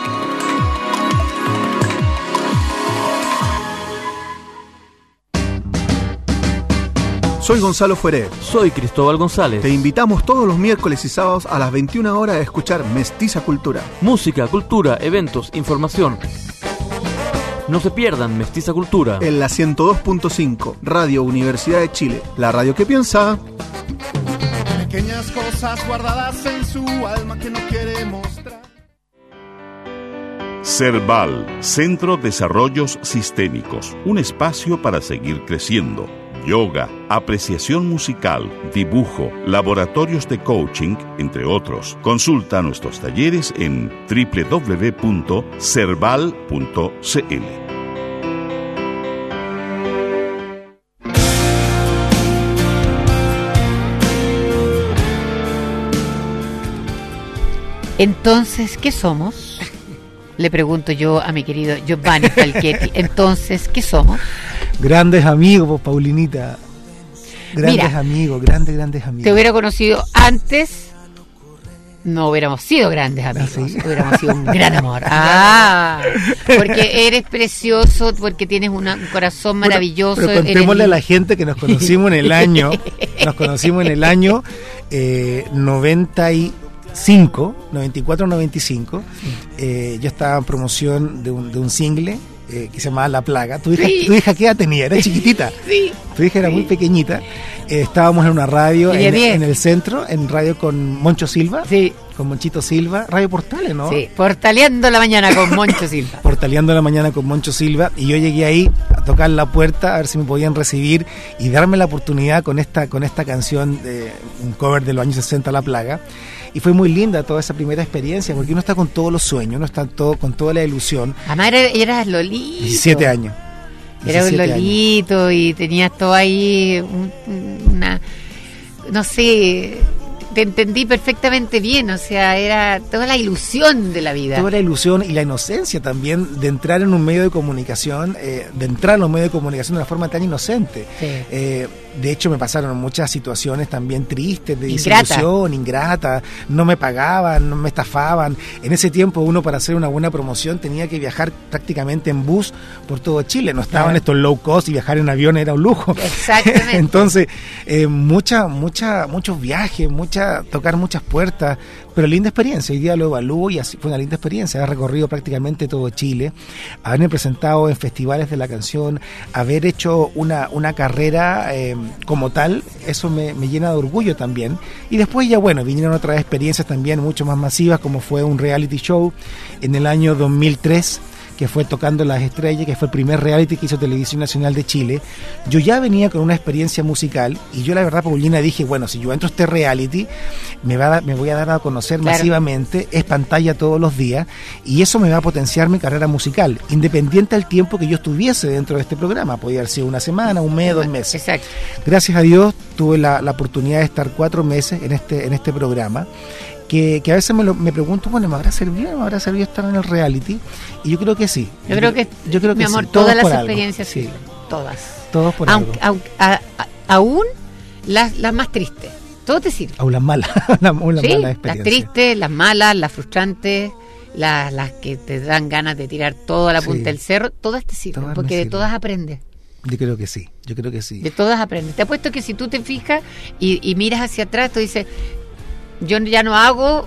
H: Soy Gonzalo Fueré.
I: Soy Cristóbal González.
H: Te invitamos todos los miércoles y sábados a las veintiuna horas a escuchar Mestiza Cultura.
I: Música, cultura, eventos, información. No se pierdan Mestiza Cultura.
H: En la ciento dos punto cinco, Radio Universidad de Chile. La radio que piensa.
J: Pequeñas cosas guardadas en su alma que no quiere mostrar.
A: CERVAL, Centro de Desarrollos Sistémicos. Un espacio para seguir creciendo. Yoga, apreciación musical, dibujo, laboratorios de coaching, entre otros. Consulta nuestros talleres en doble u doble u doble u punto cerval punto c l.
B: Entonces, ¿qué somos? Le pregunto yo a mi querido Giovanni Falchetti. Entonces, ¿qué somos?
F: Grandes amigos, Paulinita. Grandes
B: Mira,
F: amigos, grandes, grandes amigos.
B: Te hubiera conocido antes, no hubiéramos sido grandes amigos.
F: ¿Ah, sí?
B: Hubiéramos sido un gran amor. Ah, porque eres precioso, porque tienes una, un corazón maravilloso.
F: Bueno, pero contémosle
B: eres...
F: a la gente que nos conocimos en el año, nos conocimos en el año eh, noventa y cinco, noventa y cuatro, noventa y cinco. Eh, yo estaba en promoción de un, de un single. Eh, que se llamaba La Plaga. ¿Tu hija,
B: sí.
F: ¿Tu hija qué edad tenía? Era chiquitita.
B: Sí.
F: Tu hija era sí. muy pequeñita. Eh, estábamos en una radio en, en el centro, en radio con Moncho Silva.
B: Sí.
F: Con Monchito Silva. Radio Portales, ¿no?
B: Sí, Portaleando la Mañana con Moncho Silva.
F: Portaleando la Mañana con Moncho Silva. Y yo llegué ahí a tocar la puerta a ver si me podían recibir y darme la oportunidad con esta, con esta canción, de un cover de los años sesenta, La Plaga. Y fue muy linda toda esa primera experiencia, porque uno está con todos los sueños, uno está todo, con toda la ilusión.
B: Además eras era Lolito.
F: diecisiete años.
B: Era un Lolito años. Y tenías todo ahí, un, una, no sé, te entendí perfectamente bien, o sea, era toda la ilusión de la vida.
F: Toda la ilusión y la inocencia también de entrar en un medio de comunicación, eh, de entrar en un medio de comunicación de una forma tan inocente.
B: Sí.
F: Eh, de hecho me pasaron muchas situaciones también tristes, de desilusión, ingrata, no me pagaban, no me estafaban. En ese tiempo uno para hacer una buena promoción tenía que viajar prácticamente en bus por todo Chile, no estaban claro. estos low cost y viajar en avión era un lujo.
B: Exactamente.
F: Entonces, eh, mucha, mucha, muchos viajes, mucha, tocar muchas puertas, pero linda experiencia. Hoy día lo evalúo y así fue una linda experiencia, haber recorrido prácticamente todo Chile, haberme presentado en festivales de la canción, haber hecho una, una carrera eh, como tal, eso me, me llena de orgullo también. Y después ya bueno, vinieron otras experiencias también mucho más masivas, como fue un reality show en el año dos mil tres, que fue Tocando las Estrellas, que fue el primer reality que hizo Televisión Nacional de Chile. Yo ya venía con una experiencia musical y yo la verdad, Paulina, dije, bueno, si yo entro a este reality, me, va a dar, me voy a dar a conocer claro. masivamente, es pantalla todos los días, y eso me va a potenciar mi carrera musical, independiente del tiempo que yo estuviese dentro de este programa. Podía haber sido una semana, un mes, dos meses.
B: Exacto.
F: Gracias a Dios tuve la, la oportunidad de estar cuatro meses en este, en este programa. Que, que a veces me, lo, me pregunto, bueno, ¿me habrá servido? ¿Me habrá servido estar en el reality? Y yo creo que sí.
B: Yo, yo creo que,
F: yo creo que
B: mi amor,
F: sí.
B: todas las experiencias sí. sirven. Todas.
F: Todos por
B: Aunque,
F: algo.
B: Aunque, a, a, aún las, las más tristes. Todo te sirve.
F: Aún las malas. las, las
B: sí,
F: malas experiencias.
B: Las tristes, las malas, las frustrantes, las, las que te dan ganas de tirar todo a la punta sí. del cerro. Todas te sirven, todas porque de sirven. Todas aprendes.
F: Yo creo que sí. Yo creo que sí.
B: De todas aprendes. Te apuesto que si tú te fijas y, y miras hacia atrás, tú dices, yo ya no hago...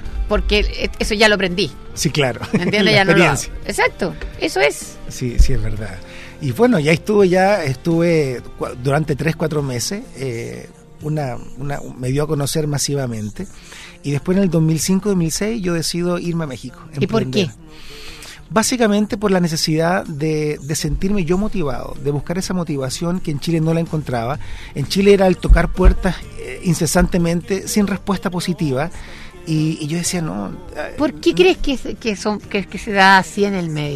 B: porque eso ya lo aprendí.
F: Sí, claro.
B: ¿Me entiendes? Ya no lo hago. Exacto, eso es.
F: Sí, sí, es verdad. Y bueno, ya estuve, ya estuve durante tres, cuatro meses, eh, una, una, me dio a conocer masivamente, y después en el dos mil cinco, dos mil seis yo decido irme a México.
B: ¿Y emprender. Por qué?
F: Básicamente por la necesidad de, de sentirme yo motivado, de buscar esa motivación que en Chile no la encontraba. En Chile era el tocar puertas eh, incesantemente, sin respuesta positiva. Y, y yo decía, no...
B: ¿Por qué crees que, que, son, que, que se da así en el medio?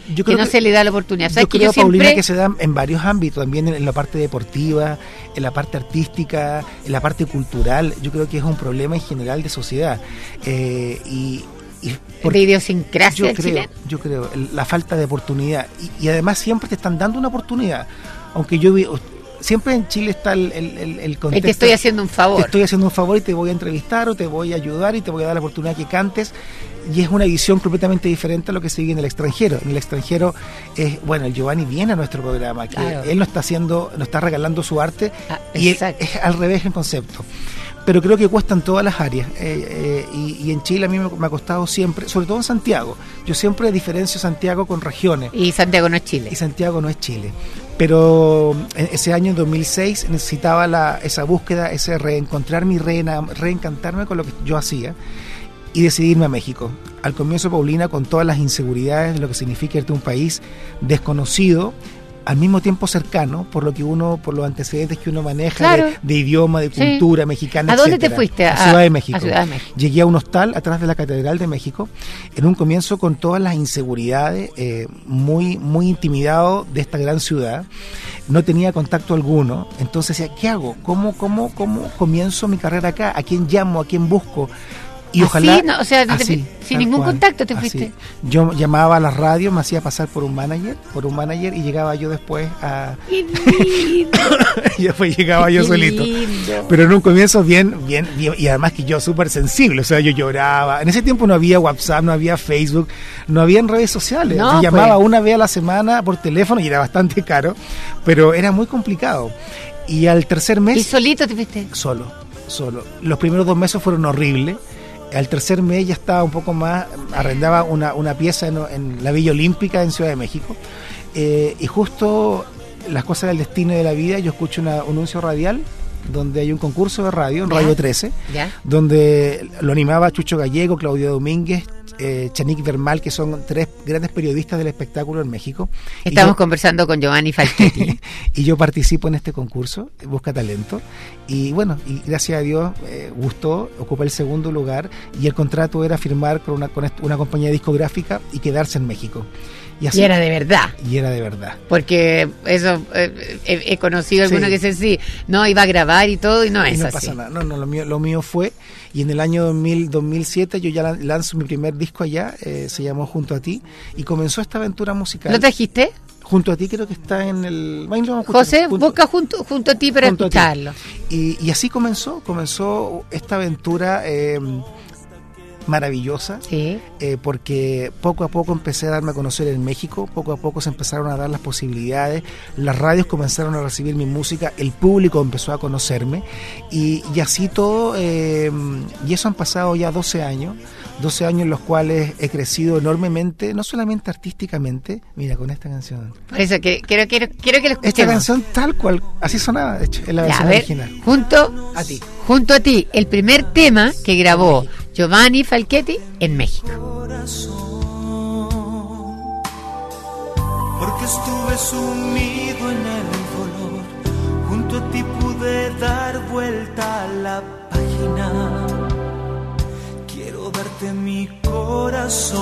B: yo creo que no que, se le da la oportunidad. ¿Sabes
F: yo
B: que
F: creo,
B: yo siempre...
F: Paulina, que se da en varios ámbitos, también en, en la parte deportiva, en la parte artística, en la parte cultural. Yo creo que es un problema en general de sociedad. Eh, y, y por,
B: de idiosincrasia
F: yo creo,
B: chilena.
F: Yo creo, la falta de oportunidad. Y, y además siempre te están dando una oportunidad. Aunque yo vi... Siempre en Chile está el, el, el, el contexto.
B: Y te estoy haciendo un favor.
F: Te estoy haciendo un favor y te voy a entrevistar o te voy a ayudar y te voy a dar la oportunidad que cantes. Y es una visión completamente diferente a lo que se vive en el extranjero. En el extranjero, es bueno, el Giovanni viene a nuestro programa, que claro. él nos está haciendo, nos está regalando su arte ah, y él, es al revés el concepto. Pero creo que cuesta en todas las áreas. Eh, eh, y, y en Chile a mí me, me ha costado siempre, sobre todo en Santiago. Yo siempre diferencio Santiago con regiones.
B: Y Santiago no es Chile.
F: Y Santiago no es Chile. Pero ese año, en dos mil seis, necesitaba la, esa búsqueda, ese reencontrar mi reina, reencantarme con lo que yo hacía y decidí irme a México. Al comienzo, Paulina, con todas las inseguridades de lo que significa irte a un país desconocido, al mismo tiempo cercano, por lo que uno, por los antecedentes que uno maneja, claro. de, de idioma, de cultura sí. mexicana,
B: ¿A dónde
F: etcétera.
B: te fuiste?
F: A, a, Ciudad de México.
B: a Ciudad de México.
F: Llegué a un hostal atrás de la Catedral de México, en un comienzo con todas las inseguridades, eh, muy, muy intimidado de esta gran ciudad. No tenía contacto alguno, entonces decía, ¿qué hago? ¿Cómo, cómo, cómo comienzo mi carrera acá? ¿A quién llamo? ¿A quién busco? Y
B: así,
F: ojalá
B: no, o sea,
F: así,
B: te, sin ningún cual, contacto te
F: así.
B: fuiste.
F: Yo llamaba a la radio, me hacía pasar por un manager, por un manager y llegaba yo después a y después llegaba yo solito. Pero en un comienzo bien, bien, bien y además que yo súper sensible, o sea, yo lloraba. En ese tiempo no había WhatsApp, no había Facebook, no había en redes sociales. No, se llamaba pues. una vez a la semana por teléfono y era bastante caro, pero era muy complicado. Y al tercer mes...
B: ¿Y solito te fuiste?
F: Solo, solo. Los primeros dos meses fueron horribles. Al tercer mes ya estaba un poco más, arrendaba una, una pieza en, en la Villa Olímpica en Ciudad de México, eh, y justo las cosas del destino y de la vida, yo escucho una, un anuncio radial donde hay un concurso de radio, en Radio trece, ¿Ya? donde lo animaba Chucho Gallego, Claudio Domínguez, eh, Chanik Vermal, que son tres grandes periodistas del espectáculo en México.
B: Estamos
F: yo,
B: conversando con Giovanni Falchetti.
F: Y yo participo en este concurso, Busca Talento, y bueno, y gracias a Dios eh, gustó, ocupé el segundo lugar, y el contrato era firmar con una, con una compañía discográfica y quedarse en México. Y, así,
B: y era de verdad.
F: Y era de verdad.
B: Porque eso, eh, he, he conocido alguno
F: sí.
B: que dice sí, no, iba a grabar y todo, y no
F: y
B: es
F: no
B: así.
F: pasa nada, no, no, lo mío, lo mío fue, y en el año dos mil, dos mil siete yo ya lanzo mi primer disco allá, eh, se llamó Junto a Ti, y comenzó esta aventura musical.
B: ¿Lo trajiste?
F: Junto a Ti creo que está en el...
B: José, junto, busca junto, junto a Ti para junto escucharlo.
F: Y, y así comenzó, comenzó esta aventura... Eh, maravillosa,
B: sí.
F: eh, porque poco a poco empecé a darme a conocer en México, poco a poco se empezaron a dar las posibilidades, las radios comenzaron a recibir mi música, el público empezó a conocerme y, y así todo, eh, y eso han pasado ya doce años, doce años en los cuales he crecido enormemente, no solamente artísticamente, mira, con esta canción.
B: Por eso que, quiero, quiero, quiero que lo escuchemos.
F: Esta canción tal cual, así sonaba, de hecho, en la versión
B: ya, a ver,
F: original.
B: Junto
F: a ti.
B: Junto a Ti, el primer tema que grabó Giovanni Falchetti en México.
K: Porque estuve sumido en el dolor, junto a ti pude dar vuelta a la página. Quiero darte mi corazón,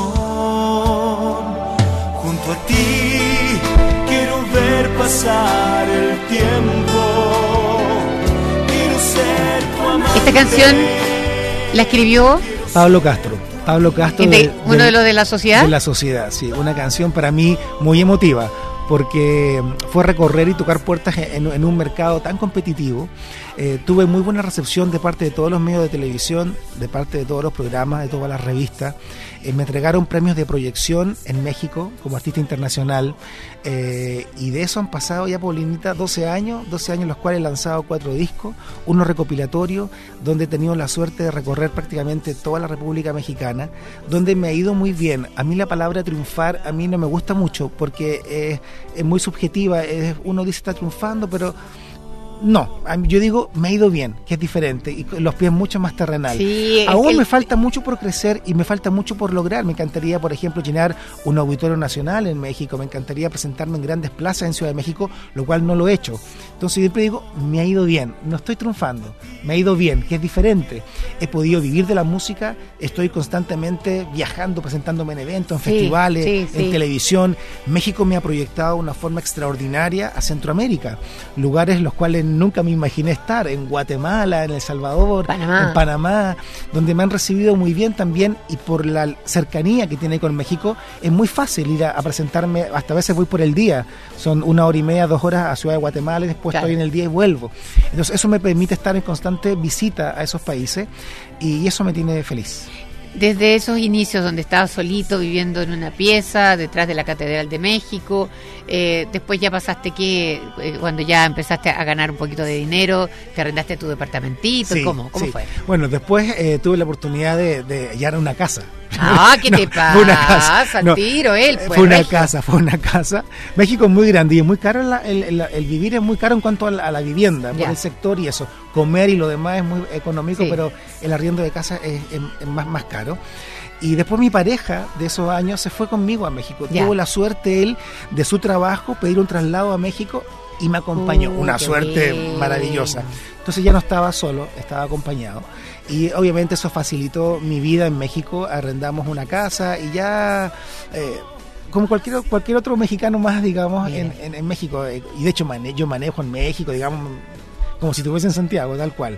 K: junto a ti quiero ver pasar el tiempo. Quiero ser tu amante.
B: Esta canción la escribió
F: Pablo Castro. Pablo Castro,
B: de,
F: de,
B: uno
F: de,
B: de los de la sociedad.
F: De la sociedad, sí. Una canción para mí muy emotiva, porque fue recorrer y tocar puertas en, en un mercado tan competitivo. Eh, tuve muy buena recepción de parte de todos los medios de televisión, de parte de todos los programas, de todas las revistas. Eh, me entregaron premios de proyección en México como artista internacional, eh, y de eso han pasado ya, Paulinita, doce años, doce años en los cuales he lanzado cuatro discos, uno recopilatorio, donde he tenido la suerte de recorrer prácticamente toda la República Mexicana, donde me ha ido muy bien. A mí la palabra triunfar, a mí no me gusta mucho, porque eh, es muy subjetiva, es, uno dice está triunfando, pero No, yo digo, me ha ido bien, que es diferente, y los pies mucho más terrenal.
B: Sí,
F: Aún
B: el...
F: me falta mucho por crecer y me falta mucho por lograr. Me encantaría, por ejemplo, llenar un auditorio nacional en México, me encantaría presentarme en grandes plazas en Ciudad de México, lo cual no lo he hecho. Entonces siempre digo, me ha ido bien, no estoy triunfando, me ha ido bien, que es diferente. He podido vivir de la música, estoy constantemente viajando, presentándome en eventos, en sí, festivales, sí, en sí. televisión. México me ha proyectado de una forma extraordinaria a Centroamérica, lugares los cuales nunca me imaginé estar, en Guatemala, en El Salvador,
B: Panamá.
F: en Panamá, donde me han recibido muy bien también, y por la cercanía que tiene con México, es muy fácil ir a, a presentarme, hasta a veces voy por el día, son una hora y media, dos horas a Ciudad de Guatemala y después claro. estoy en el día y vuelvo. Entonces eso me permite estar en constante visita a esos países y eso me tiene feliz.
B: Desde esos inicios donde estabas solito viviendo en una pieza detrás de la Catedral de México, eh, después ya pasaste que eh, cuando ya empezaste a ganar un poquito de dinero, te arrendaste tu departamentito,
F: sí,
B: ¿cómo, cómo
F: sí.
B: fue?
F: Bueno, después eh, tuve la oportunidad de, de hallar una casa.
B: Ah, ¿qué
F: no,
B: te pasa?
F: Fue una casa.
B: Al
F: no,
B: tiro, él. Pues,
F: fue una
B: Regio.
F: casa, fue una casa. México es muy grande y es muy caro, la, el, el, el vivir es muy caro en cuanto a la, a la vivienda, ya. por el sector y eso. Comer y lo demás es muy económico, sí. pero el arriendo de casa es, es, es más, más caro. Y después mi pareja de esos años se fue conmigo a México. Ya. Tuvo la suerte él de su trabajo pedir un traslado a México y me acompañó. Uh, una suerte bien. maravillosa. Entonces ya no estaba solo, estaba acompañado. Y obviamente eso facilitó mi vida en México. Arrendamos una casa y ya... Eh, como cualquier cualquier otro mexicano más, digamos, en, en, en México. Y de hecho mane- yo manejo en México, digamos, como si estuviese en Santiago, tal cual.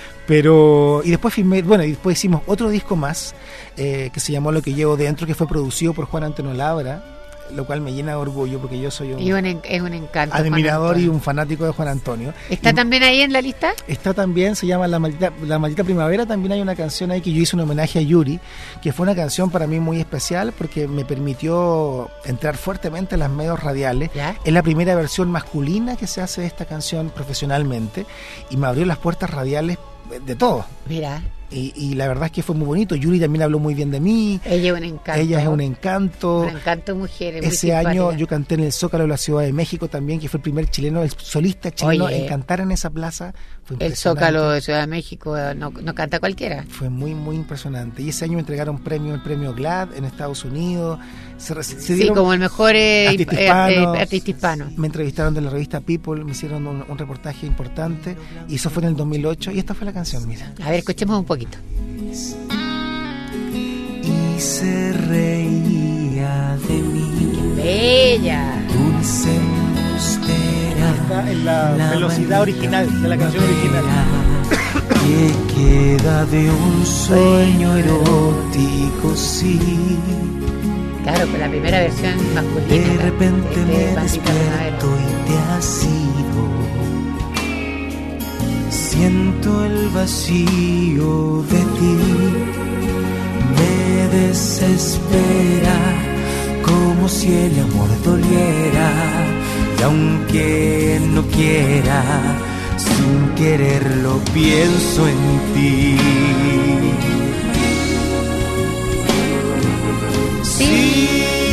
F: Pero, y después filmé, bueno, y después hicimos otro disco más, eh, que se llamó Lo que llevo dentro, que fue producido por Juan Antonio Labra, lo cual me llena de orgullo porque yo soy un,
B: y un en, es un encanto,
F: admirador y un fanático de Juan Antonio.
B: ¿Está y, también ahí en la lista?
F: Está también, se llama La Maldita, La Maldita Primavera. También hay una canción ahí que yo hice un homenaje a Yuri, que fue una canción para mí muy especial porque me permitió entrar fuertemente en las medios radiales. ¿Ya? Es la primera versión masculina que se hace de esta canción profesionalmente y me abrió las puertas radiales de todo.
B: Mira.
F: Y, y la verdad es que fue muy bonito. Yuri también habló muy bien de mí.
B: Ella es un encanto.
F: Ella es un encanto.
B: Un encanto mujer.
F: Ese año yo canté en el Zócalo de la Ciudad de México también, que fue el primer chileno, el solista chileno Oye, en cantar en esa plaza. Fue
B: el Zócalo de Ciudad de México no, no canta cualquiera.
F: Fue muy, muy impresionante. Y ese año me entregaron premio, el premio GLAAD en Estados Unidos. Se, se
B: sí, como el mejor eh,
F: artista, hispano,
B: eh, artista hispano.
F: Me entrevistaron de la revista People, me hicieron un, un reportaje importante. Y eso fue en el dos mil ocho. Y esta fue la canción, mira.
B: A ver, escuchemos un poquito.
K: Y se reía de mí.
B: ¡Qué bella!
K: Dulce embustera.
F: Está en la, la velocidad original de la canción original.
K: Que queda de un sueño erótico, sí.
B: Claro, con la primera versión masculina.
K: De repente de, de me despierto y te has ido. Siento el vacío de ti, me desespera, como si el amor doliera, y aunque no quiera, sin quererlo pienso en ti. Sí.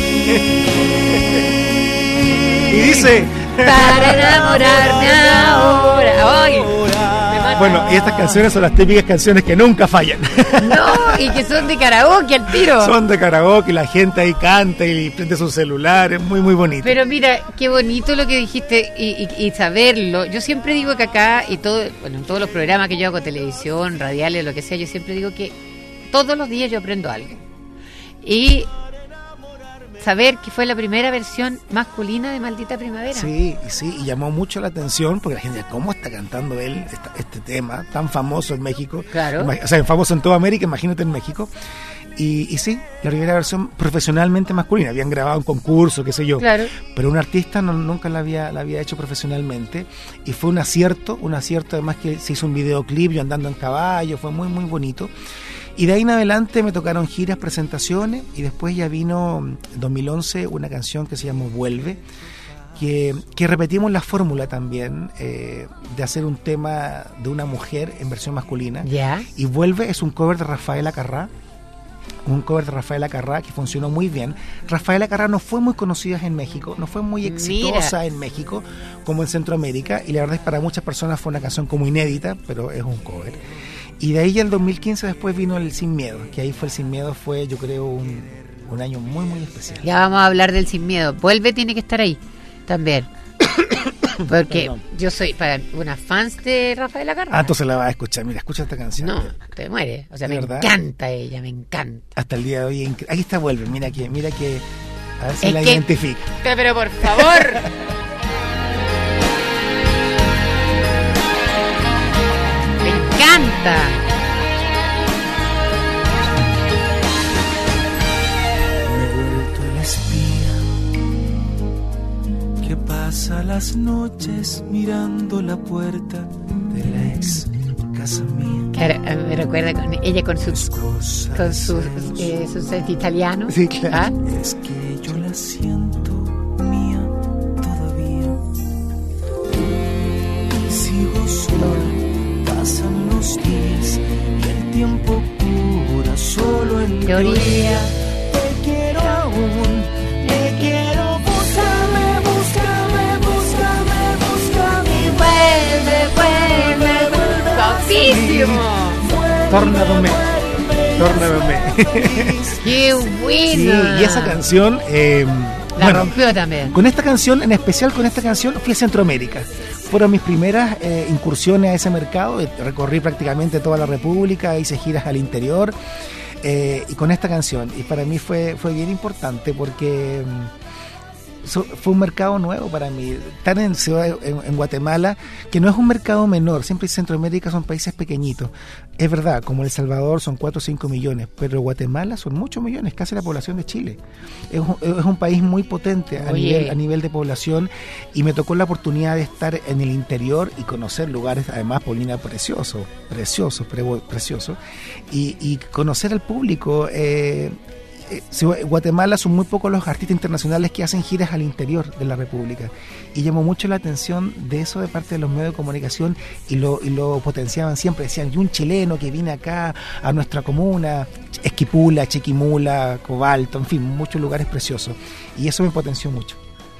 F: Y dice:
B: para enamorarme ahora. Hoy.
F: Bueno, y estas canciones son las típicas canciones que nunca fallan.
B: No, y que son de karaoke al tiro.
F: Son de karaoke, la gente ahí canta y prende su celular, es muy, muy bonito.
B: Pero mira, qué bonito lo que dijiste y, y, y saberlo. Yo siempre digo que acá, y todo, bueno, en todos los programas que yo hago, televisión, radiales, lo que sea, yo siempre digo que todos los días yo aprendo algo. Y saber que fue la primera versión masculina de Maldita Primavera.
F: Sí, sí, y llamó mucho la atención porque la gente, ¿cómo está cantando él esta, este tema tan famoso en México?
B: Claro.
F: O sea, famoso en toda América, imagínate en México. Y, y sí, la primera versión profesionalmente masculina. Habían grabado un concurso, qué sé yo.
B: Claro.
F: Pero un artista no, nunca la había, la había hecho profesionalmente. Y fue un acierto, un acierto además que se hizo un videoclip, yo andando en caballo, fue muy, muy bonito. Y de ahí en adelante me tocaron giras, presentaciones, y después ya vino en dos mil once una canción que se llamó Vuelve, que, que repetimos la fórmula también eh, de hacer un tema de una mujer en versión masculina.
B: ¿Ya?
F: Y Vuelve es un cover de Rafael Acarrá, un cover de Rafaela Carrá que funcionó muy bien. Rafaela Carrá no fue muy conocida en México, no fue muy exitosa Mira. en México como en Centroamérica, y la verdad es que para muchas personas fue una canción como inédita, pero es un cover. Y de ahí el dos mil quince después vino el Sin Miedo, que ahí fue el Sin Miedo, fue yo creo un, un año muy muy especial.
B: Ya vamos a hablar del Sin Miedo. Vuelve, tiene que estar ahí también. Porque Perdón. yo soy para una fans de Rafaela Carrá.
F: Ah, entonces la vas a escuchar. Mira, escucha esta canción.
B: No, te muere. O sea, me
F: verdad?
B: encanta ella, me encanta.
F: Hasta el día de hoy. Aquí está, vuelve. Mira que, mira que. A ver si
B: es
F: la
B: que,
F: identifica.
B: Pero por favor. Me encanta.
K: Me he vuelto el espía que pasa las noches mirando la puerta de la ex casa mía.
B: Claro, me recuerda con ella con sus con sus eh, sus italiano.
F: Sí, claro.
B: ¿Ah?
K: Es que yo la siento mía todavía. Y sigo sola, pasan los días y el tiempo cura solo en mi orilla. Te quiero aún, te quiero. Búscame, búscame, búscame, búscame.
B: Vuelve, vuelve, vuelve. ¡Guapísimo!
F: Tórnadome, tórnadome.
B: ¡Qué buena!
F: Sí, y esa canción eh,
B: la
F: bueno,
B: rompió también.
F: Con esta canción, en especial con esta canción, fui a Centroamérica. Fueron mis primeras eh, incursiones a ese mercado. Recorrí prácticamente toda la República, hice giras al interior eh, y con esta canción. Y para mí fue, fue bien importante porque So, fue un mercado nuevo para mí. Estar en, en, en Guatemala, que no es un mercado menor, siempre Centroamérica son países pequeñitos. Es verdad, como El Salvador son cuatro o cinco millones, pero Guatemala son muchos millones, casi la población de Chile. Es un, es un país muy potente a nivel, a nivel de población, y me tocó la oportunidad de estar en el interior y conocer lugares, además, Paulina, preciosos, preciosos, pre, preciosos, y, y conocer al público. Eh, Guatemala son muy pocos los artistas internacionales que hacen giras al interior de la República, y llamó mucho la atención de eso de parte de los medios de comunicación, y lo, y lo potenciaban siempre. Decían, y un chileno que viene acá a nuestra comuna, Esquipula, Chiquimula, Cobalto, en fin, muchos lugares preciosos, y eso me potenció mucho.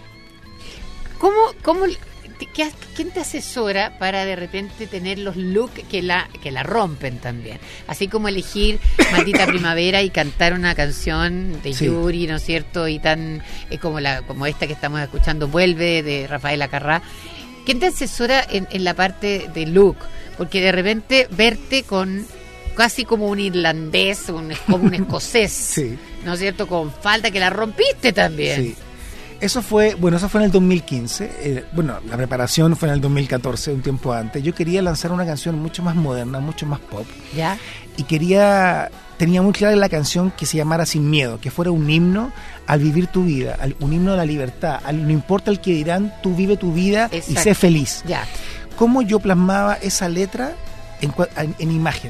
B: ¿Cómo, cómo, qué, quién te asesora para de repente tener los looks que la que la rompen también? Así como elegir Maldita Primavera y cantar una canción de sí. Yuri, ¿no es cierto? Y tan eh, como la como esta que estamos escuchando, Vuelve, de Rafaela Carrá. ¿Quién te asesora en, en la parte de look? Porque de repente verte con casi como un irlandés, un, como un escocés, sí. ¿no es cierto? Con falda, que la rompiste también.
F: Sí. Eso fue, bueno, eso fue en el dos mil quince, eh, bueno, la preparación fue en el dos mil catorce, un tiempo antes. Yo quería lanzar una canción mucho más moderna, mucho más pop.
B: ¿Ya? Y
F: quería, tenía muy clara la canción que se llamara Sin Miedo, que fuera un himno al vivir tu vida, al, un himno a la libertad, al, no importa el que dirán, tú vive tu vida. Exacto. Y sé feliz.
B: Ya.
F: ¿Cómo yo plasmaba esa letra en, en, en imagen?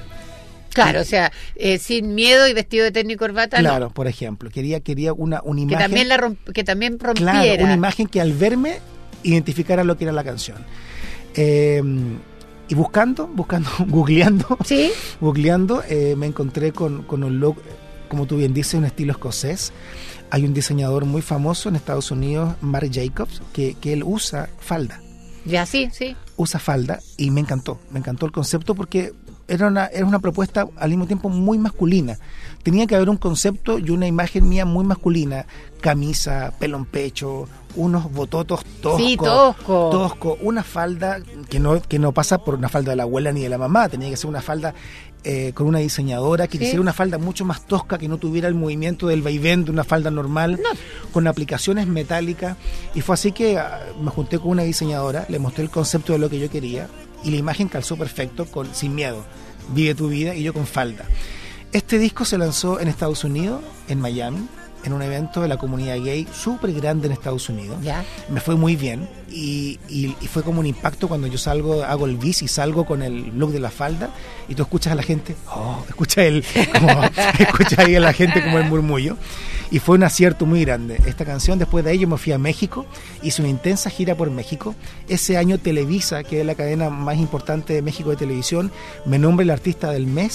B: Claro, o sea, eh, sin miedo y vestido de terno y corbata.
F: Claro,
B: no.
F: por ejemplo, quería quería una, una imagen
B: que también la romp, que también rompiera.
F: Claro, una imagen que al verme identificara lo que era la canción. Eh, y buscando, buscando, googleando,
B: ¿sí?
F: googleando, eh, me encontré con, con un look, como tú bien dices, un estilo escocés. Hay un diseñador muy famoso en Estados Unidos, Marc Jacobs, que, que él usa falda.
B: Ya, sí, sí.
F: Usa falda y me encantó, me encantó el concepto porque Era una, era una propuesta al mismo tiempo muy masculina. Tenía que haber un concepto y una imagen mía muy masculina. Camisa, pelo en pecho, unos bototos toscos.
B: Sí, tosco.
F: Tosco, una falda que no, que no pasa por una falda de la abuela ni de la mamá. Tenía que ser una falda eh, con una diseñadora que ¿sí? quisiera una falda mucho más tosca, que no tuviera el movimiento del vaivén de una falda normal, no. con aplicaciones metálicas. Y fue así que uh, me junté con una diseñadora, le mostré el concepto de lo que yo quería, y la imagen calzó perfecto con Sin Miedo, Vive tu vida, y yo con falda. Este disco se lanzó en Estados Unidos, en Miami, en un evento de la comunidad gay súper grande en Estados Unidos.
B: ¿Ya? Me
F: fue muy bien y, y, y fue como un impacto cuando yo salgo, hago el bis y salgo con el look de la falda, y tú escuchas a la gente, oh, escucha el, como, escucha ahí a la gente como el murmullo, y fue un acierto muy grande esta canción. Después de ello me fui a México, hice una intensa gira por México. Ese año Televisa, que es la cadena más importante de México de televisión, me nombra el artista del mes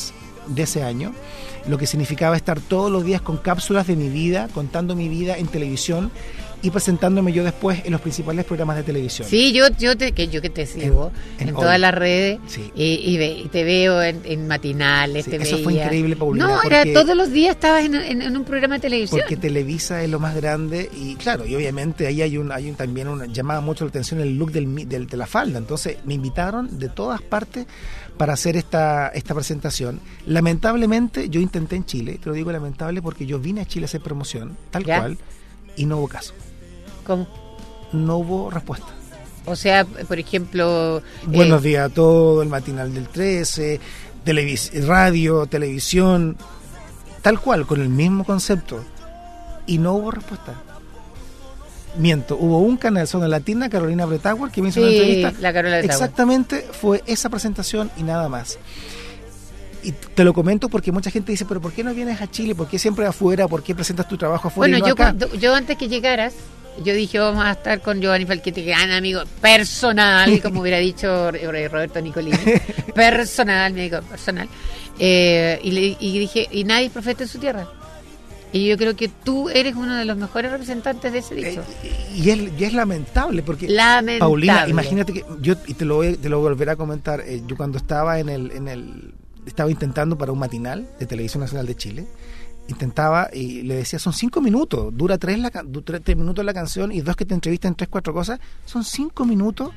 F: de ese año, lo que significaba estar todos los días con cápsulas de mi vida, contando mi vida en televisión y presentándome yo después en los principales programas de televisión.
B: Sí, yo yo te, que yo que te sigo en, en, en todas las redes, sí. y, y, ve, y te veo en, en matinales, sí, te
F: eso
B: veía.
F: Fue increíble, Paulina.
B: No, era todos los días estabas en, en, en un programa de televisión.
F: Porque Televisa es lo más grande y claro, y obviamente ahí hay un hay un, también una, llamaba mucho la atención el look del, del de la falda. Entonces me invitaron de todas partes para hacer esta esta presentación. Lamentablemente yo intenté en Chile, te lo digo lamentable porque yo vine a Chile a hacer promoción, tal ¿Ya? cual, y no hubo caso.
B: ¿Cómo?
F: No hubo respuesta.
B: O sea, por ejemplo...
F: Buenos
B: eh,
F: días a todos, el matinal del trece, televis- radio, televisión, tal cual, con el mismo concepto. Y no hubo respuesta. Miento, hubo un canal, Zona Latina, Carolina Bretauer, que me hizo
B: sí,
F: una entrevista.
B: La Carolina
F: Exactamente, fue esa presentación y nada más. Y te lo comento porque mucha gente dice, pero ¿por qué no vienes a Chile? ¿Por qué siempre afuera? ¿Por qué presentas tu trabajo afuera
B: bueno,
F: y no
B: yo,
F: acá?
B: Cuando, yo antes que llegaras, yo dije, vamos a estar con Giovanni Falchetti, gran amigo personal, como hubiera dicho Roberto Nicolini, personal, mi amigo personal. Eh, y, le, y dije, y nadie es profeta en su tierra. Y yo creo que tú eres uno de los mejores representantes de ese dicho.
F: Eh, y, es, y es lamentable, porque
B: lamentable.
F: Paulina, imagínate que yo, y te lo voy, te lo volveré a comentar, eh, yo cuando estaba en el, en el, estaba intentando para un matinal de Televisión Nacional de Chile, intentaba y le decía, son cinco minutos, dura tres, la, dura tres minutos la canción y dos que te entrevistan tres, cuatro cosas, son cinco minutos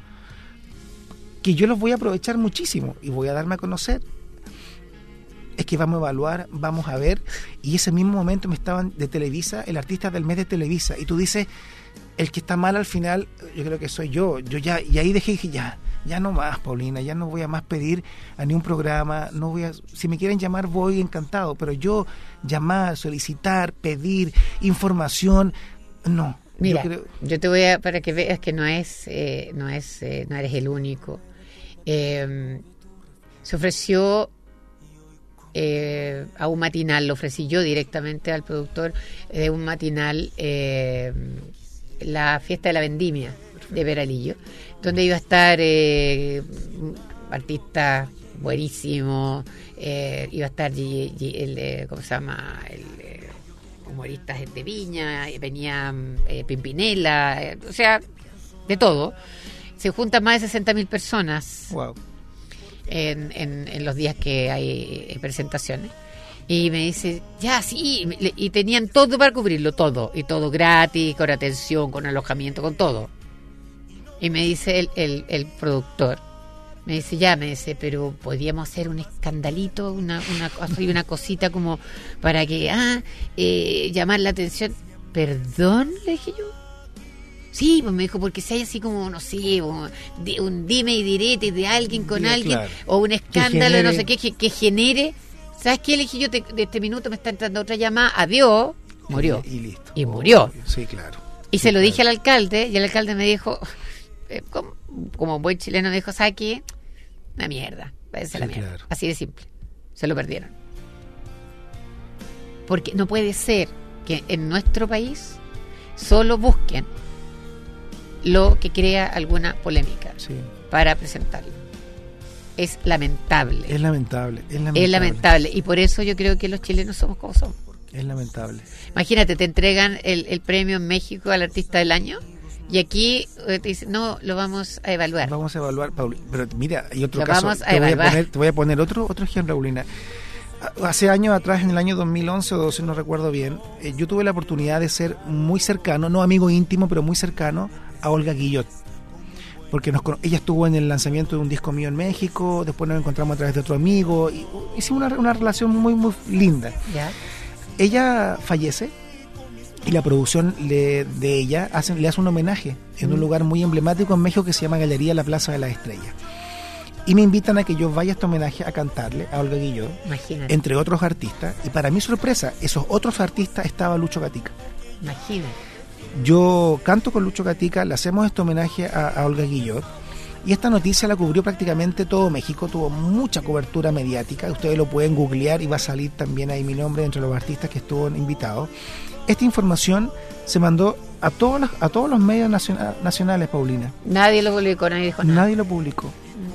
F: que yo los voy a aprovechar muchísimo y voy a darme a conocer. Es que vamos a evaluar, vamos a ver, y ese mismo momento me estaban de Televisa, el artista del mes de Televisa, y tú dices, el que está mal al final, yo creo que soy yo, yo ya, y ahí dejé, dije, ya, ya no más, Paulina, ya no voy a más pedir a ni un programa, no voy a, si me quieren llamar voy encantado, pero yo llamar, solicitar, pedir información, no.
B: Mira,
F: yo, creo...
B: yo te voy a, para que veas que no es, eh, no es, eh, no eres el único. Eh, se ofreció eh, a un matinal, lo ofrecí yo directamente al productor de un matinal, eh, la fiesta de la vendimia de Peralillo, donde iba a estar eh, artista buenísimo, eh, iba a estar G, G, el, eh, ¿cómo se llama? El eh, humoristas de Viña, venía eh, Pimpinela, eh, o sea, de todo. Se juntan más de sesenta mil personas.
F: Wow.
B: En, en, en los días que hay eh, presentaciones. Y me dice, ya, sí, y tenían todo para cubrirlo, todo, y todo gratis, con atención, con alojamiento, con todo. Y me dice el, el, el productor, me dice, ya, me dice, pero podríamos hacer un escandalito, una, una, una cosita como para que, ah, eh, llamar la atención. ¿Perdón? Le dije yo. Sí, pues me dijo, porque si hay así como, no sé, un, un dime y direte de alguien con
F: Día,
B: alguien,
F: claro.
B: o un escándalo,
F: genere...
B: no sé qué, que, que genere. ¿Sabes qué? Le dije yo, te, de este minuto me está entrando otra llamada, adiós, murió.
F: Y, y listo.
B: Y murió.
F: Oh, sí, claro.
B: Y
F: sí,
B: se lo
F: claro.
B: dije al alcalde, y el alcalde me dijo, eh, como, como buen chileno, me dijo, ¿sabes qué? Una mierda, váyanse a la
F: Sí,
B: mierda.
F: claro.
B: Así de simple. Se lo perdieron. Porque no puede ser que en nuestro país solo busquen lo que crea alguna polémica
F: Sí.
B: para presentarlo. Es lamentable.
F: Es lamentable, es lamentable.
B: Es lamentable. Y por eso yo creo que los chilenos somos como somos.
F: Es lamentable.
B: Imagínate, te entregan el, el premio en México al artista del año y aquí eh, te dicen, no, lo vamos a evaluar.
F: Vamos a evaluar, Paulina. Pero mira, hay otro
B: Lo
F: caso.
B: vamos a
F: te, voy a
B: evaluar.
F: poner, te voy a poner otro, otro ejemplo, Paulina. Hace años atrás, en el año dos mil once o doce, no recuerdo bien, eh, yo tuve la oportunidad de ser muy cercano, no amigo íntimo, pero muy cercano a Olga Guillot. Porque nos, ella estuvo en el lanzamiento de un disco mío en México, después nos encontramos a través de otro amigo, y hicimos una, una relación muy, muy linda.
B: ¿Ya?
F: Ella fallece y la producción le, de ella hace, le hace un homenaje en mm. un lugar muy emblemático en México que se llama Galería La Plaza de las Estrellas. Y me invitan a que yo vaya a este homenaje a cantarle a Olga Guillot,
B: Imagínate.
F: entre otros artistas. Y para mi sorpresa, esos otros artistas estaba Lucho Gatica.
B: Imagínate.
F: Yo canto con Lucho Gatica, le hacemos este homenaje a, a Olga Guillot. Y esta noticia la cubrió prácticamente todo México, tuvo mucha cobertura mediática. Ustedes lo pueden googlear y va a salir también ahí mi nombre entre los artistas que estuvo invitados. Esta información se mandó a todos los, a todos los medios naciona, nacionales, Paulina.
B: Nadie lo publicó, nadie dijo nada.
F: Nadie lo publicó.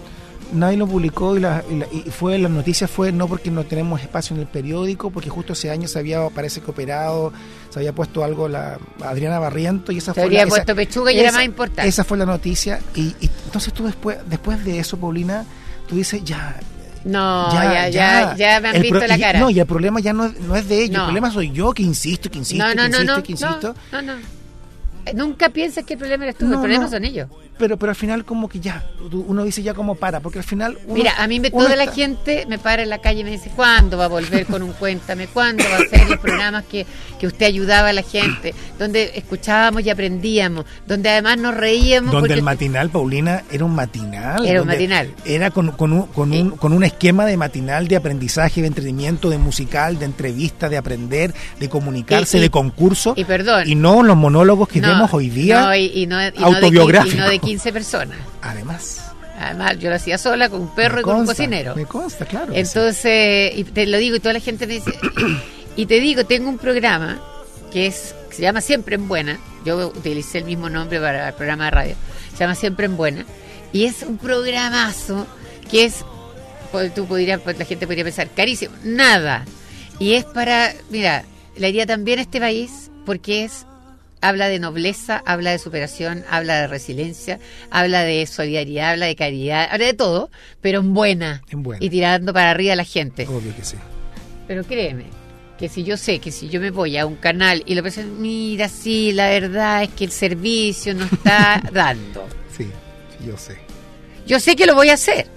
F: nadie lo publicó y, la, y, la, y fue la noticia fue no porque no tenemos espacio en el periódico, porque justo ese año se había, parece que operado, se había puesto algo la Adriana Barriento y esa
B: se
F: fue
B: había
F: la,
B: puesto
F: esa,
B: pechuga y
F: esa,
B: era más importante.
F: Esa fue la noticia y, y entonces tú después después de eso, Paulina, tú dices ya...
B: No, ya, ya, ya, ya me han visto
F: pro,
B: la cara.
F: Y, no, y el problema ya no, no es de ellos,
B: no.
F: el problema soy yo que insisto, que insisto,
B: no, no,
F: que
B: no,
F: insisto,
B: no,
F: que insisto.
B: No, no, no. Nunca pienses que el problema eres tú, no, el problema no. son ellos.
F: Pero pero al final como que ya, uno dice ya como para, porque al final... Uno,
B: Mira, a mí me, toda está... la gente me para en la calle y me dice, ¿cuándo va a volver con un Cuéntame? ¿Cuándo va a hacer los programas que, que usted ayudaba a la gente? Donde escuchábamos y aprendíamos, donde además nos reíamos.
F: Donde
B: porque...
F: el matinal, Paulina, era un matinal.
B: Era un matinal.
F: Era con, con, un, con, un, con un esquema de matinal de aprendizaje, de entretenimiento, de musical, de entrevista, de aprender, de comunicarse, y, y, de concurso.
B: Y perdón.
F: Y no los monólogos que
B: no,
F: vemos hoy día.
B: No, y, y no, y
F: autobiográficos.
B: No de, y no de quince personas.
F: Además.
B: Además, yo lo hacía sola con un perro
F: me
B: y con
F: consta,
B: un cocinero.
F: Me consta, claro.
B: Entonces, sí. Y te lo digo y toda la gente me dice... y te digo, tengo un programa que es que se llama Siempre en Buena. Yo utilicé el mismo nombre para el programa de radio. Se llama Siempre en Buena. Y es un programazo que es... Pues, tú podrías, pues, la gente podría pensar, carísimo. Nada. Y es para... Mira, le iría también a este país porque es... Habla de nobleza, habla de superación, habla de resiliencia, habla de solidaridad, habla de caridad, habla de todo, pero en buena,
F: en buena.
B: Y tirando para arriba a la gente.
F: Obvio que sí.
B: Pero créeme, que si yo sé que si yo me voy a un canal y lo pienso, mira, sí, la verdad es que el servicio no está dando.
F: Sí, yo sé.
B: Yo sé que lo voy a hacer,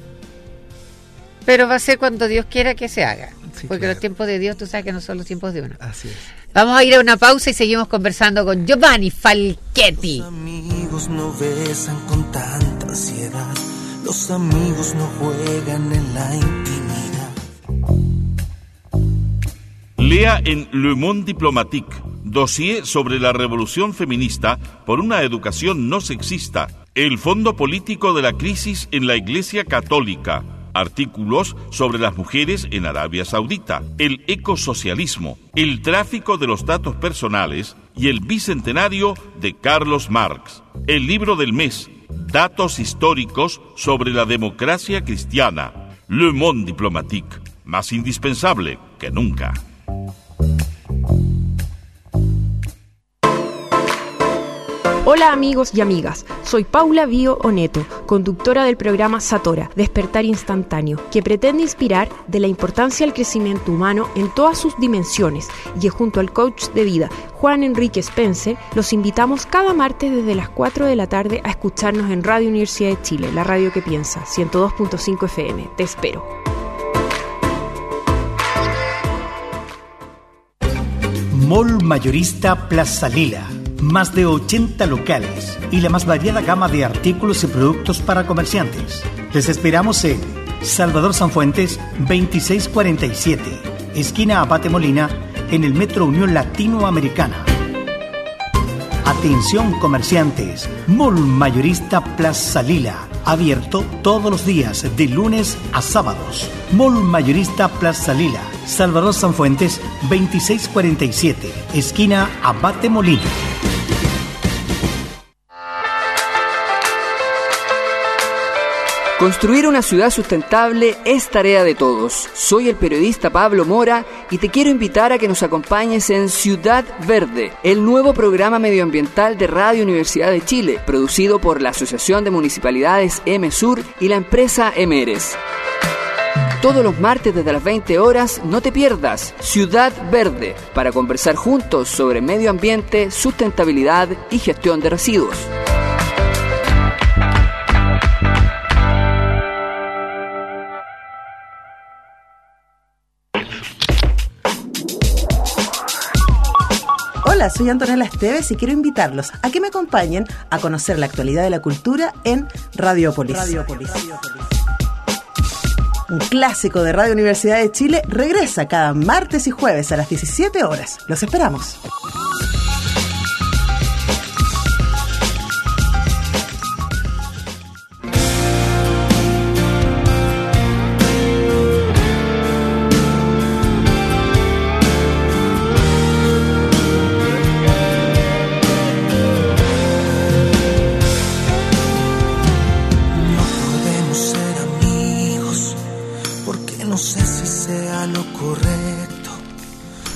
B: pero va a ser cuando Dios quiera que se haga. Sí, porque claro. Los tiempos de Dios, tú sabes que no son los tiempos de uno.
F: Así es.
B: Vamos a ir a una pausa y seguimos conversando con Giovanni Falchetti.
K: Los amigos no besan con tanta ansiedad. Los amigos no juegan en la intimidad.
A: Lea en Le Monde Diplomatique, dossier sobre la revolución feminista por una educación no sexista, el fondo político de la crisis en la Iglesia Católica, artículos sobre las mujeres en Arabia Saudita, el ecosocialismo, el tráfico de los datos personales y el bicentenario de Carlos Marx. El libro del mes, datos históricos sobre la democracia cristiana. Le Monde Diplomatique, más indispensable que nunca.
L: Hola amigos y amigas, soy Paula Bio Oneto, conductora del programa Satora, Despertar Instantáneo, que pretende inspirar de la importancia del crecimiento humano en todas sus dimensiones y junto al coach de vida, Juan Enrique Spencer, los invitamos cada martes desde las cuatro de la tarde a escucharnos en Radio Universidad de Chile, la radio que piensa, ciento dos punto cinco F M. Te espero.
M: Mall Mayorista Plaza Lila. Más de ochenta locales y la más variada gama de artículos y productos para comerciantes. Les esperamos en Salvador Sanfuentes veintiséis cuarenta y siete, esquina Abate Molina, en el Metro Unión Latinoamericana. Atención comerciantes, Mall Mayorista Plaza Lila, abierto todos los días de lunes a sábados. Mall Mayorista Plaza Lila, Salvador Sanfuentes veintiséis cuarenta y siete, esquina Abate Molina.
N: Construir una ciudad sustentable es tarea de todos. Soy el periodista Pablo Mora y te quiero invitar a que nos acompañes en Ciudad Verde, el nuevo programa medioambiental de Radio Universidad de Chile, producido por la Asociación de Municipalidades EMESUR y la empresa Emeres. Todos los martes desde las veinte horas, no te pierdas Ciudad Verde, para conversar juntos sobre medio ambiente, sustentabilidad y gestión de residuos.
O: Hola, soy Antonella Esteves y quiero invitarlos a que me acompañen a conocer la actualidad de la cultura en Radiopolis. Radiopolis. Un clásico de Radio Universidad de Chile regresa cada martes y jueves a las diecisiete horas. Los esperamos.
K: No podemos ser amigos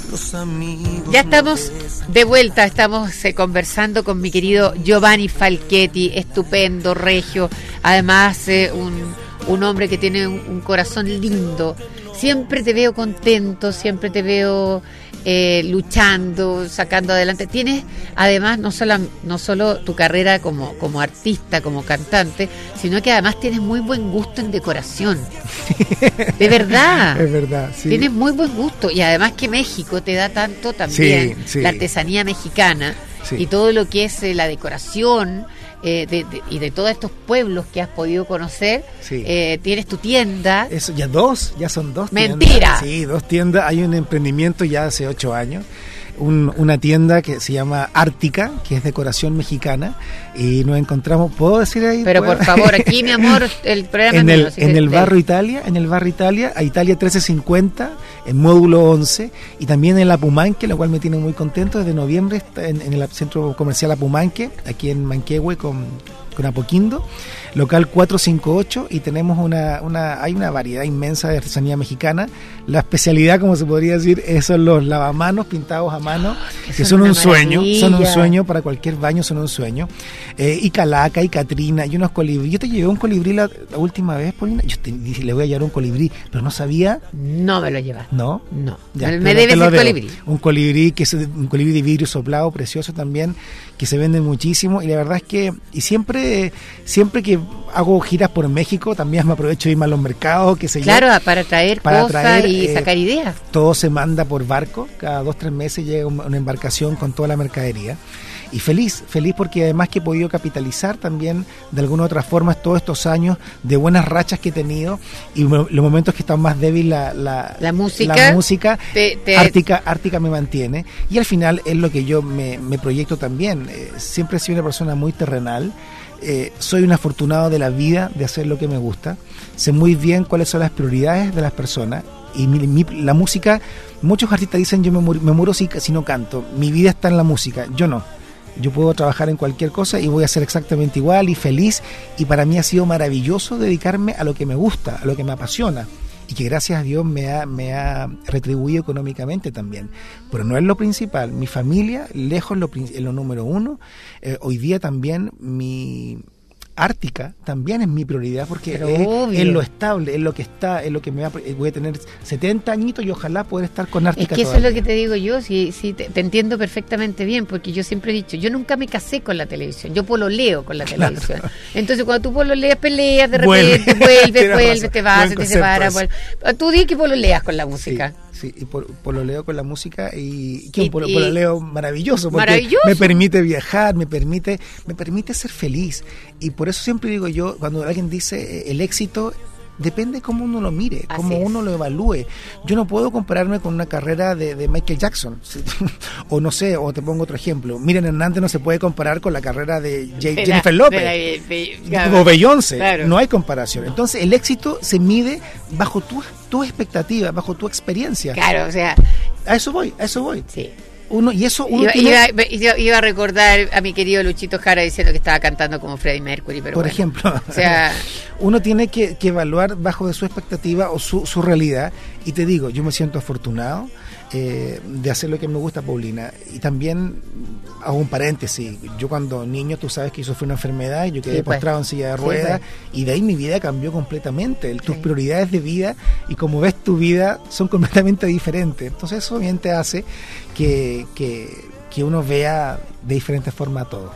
K: los amigos.
B: Ya estamos de vuelta, estamos eh, conversando con mi querido Giovanni Falchetti, estupendo, regio, además eh, un, un hombre que tiene un, un corazón lindo. Siempre te veo contento, siempre te veo eh, luchando, sacando adelante. Tienes, además, no solo, no solo tu carrera como, como artista, como cantante, sino que además tienes muy buen gusto en decoración. De verdad.
F: Es verdad, sí.
B: Tienes muy buen gusto. Y además que México te da tanto también,
F: sí, sí.
B: la artesanía mexicana, sí. Y todo lo que es eh, la decoración. Eh, de, de, y de todos estos pueblos que has podido conocer, sí. eh, tienes tu tienda.
F: Eso, ya dos, ya son dos.
B: Mentira.
F: Tiendas. Sí, dos tiendas. Hay un emprendimiento ya hace ocho años. Un, una tienda que se llama Ártica, que es decoración mexicana, y nos encontramos, ¿puedo decir ahí?
B: Pero
F: ¿puedo?
B: Por favor, aquí mi amor, el programa
F: en
B: es
F: el,
B: mío,
F: en el
B: de...
F: barrio Italia, en el barrio Italia, a Italia trece cincuenta, en módulo once, y también en la Pumanque, lo cual me tiene muy contento. Desde noviembre está en, en el centro comercial La Pumanque, aquí en Manquehue con, con Apoquindo, local cuatrocientos cincuenta y ocho, y tenemos una, una, hay una variedad inmensa de artesanía mexicana. La especialidad, como se podría decir, son los lavamanos pintados a mano, oh, que, que son, son un sueño, son un sueño para cualquier baño, son un sueño. Eh, y calaca, y catrina, y unos colibrí. Yo te llevé un colibrí la, la última vez, Paulina. Yo te dije, le voy a llevar un colibrí, pero no sabía.
B: No me lo llevas.
F: ¿No?
B: No.
F: Ya,
B: me me debes el
F: debo.
B: colibrí.
F: Un colibrí, que es un colibrí de vidrio soplado, precioso también, que se venden muchísimo. Y la verdad es que, y siempre, siempre que hago giras por México, también me aprovecho de irme a los mercados, que se
B: Claro, yo, para traer para cosas traer, y eh, sacar ideas.
F: Todo se manda por barco, cada dos, tres meses llega una embarcación con toda la mercadería. Y feliz, feliz porque además que he podido capitalizar también de alguna u otra forma todos estos años de buenas rachas que he tenido, y los momentos que están más débil la, la,
B: la música,
F: la música
B: te, te...
F: Ártica, Ártica me mantiene, y al final es lo que yo me, me proyecto también. Eh, siempre he sido una persona muy terrenal. Eh, soy un afortunado de la vida, de hacer lo que me gusta. Sé muy bien cuáles son las prioridades de las personas. Y mi, mi, la música, muchos artistas dicen yo me, mu- me muero si, si no canto. Mi vida está en la música, yo no. Yo puedo trabajar en cualquier cosa y voy a ser exactamente igual y feliz. Y para mí ha sido maravilloso dedicarme a lo que me gusta, a lo que me apasiona. Y que gracias a Dios me ha, me ha retribuido económicamente también. Pero no es lo principal. Mi familia, lejos lo, es lo número uno. Eh, hoy día también mi... Ártica también es mi prioridad porque es, es lo estable, es lo que está, es lo que me va, voy a tener setenta añitos y ojalá poder estar con Ártica.
B: Es que eso
F: todavía.
B: Es lo que te digo yo, sí, sí te, te entiendo perfectamente bien, porque yo siempre he dicho, yo nunca me casé con la televisión, yo pololeo con la televisión. Claro. Entonces cuando tú pololeas, peleas, de repente vuelves, vuelves, te vas, te separas. Tú di que pololeas con la música.
F: Sí. Sí, y por, pololeo con la música y, y un polo, pololeo maravilloso porque
B: maravilloso.
F: me permite viajar, me permite, me permite ser feliz. Y por eso siempre digo yo, cuando alguien dice el éxito, depende cómo uno lo mire,
B: Así
F: cómo
B: es.
F: uno lo evalúe. Yo no puedo compararme con una carrera de, de Michael Jackson, o no sé, o te pongo otro ejemplo. Miriam Hernández no se puede comparar con la carrera de, J- de Jennifer la, López de la, de, claro, o Beyoncé, claro. No hay comparación. Entonces el éxito se mide bajo tu, tu expectativa, bajo tu experiencia.
B: Claro, o sea,
F: a eso voy, a eso voy.
B: Sí.
F: Uno, y eso uno
B: iba,
F: tiene...
B: iba, iba a recordar a mi querido Luchito Jara diciendo que estaba cantando como Freddie Mercury, pero
F: por
B: bueno,
F: ejemplo,
B: o sea,
F: uno tiene que, que evaluar bajo de su expectativa o su, su realidad. Y te digo, yo me siento afortunado eh, de hacer lo que me gusta, Paulina. Y también hago un paréntesis, yo cuando niño, tú sabes que yo sufrí una enfermedad y yo quedé sí, pues. postrado en silla de ruedas, sí, pues. Y de ahí mi vida cambió completamente. Sí. Tus prioridades de vida y como ves tu vida son completamente diferentes. Entonces eso bien te hace que, que, que uno vea de diferentes formas todo.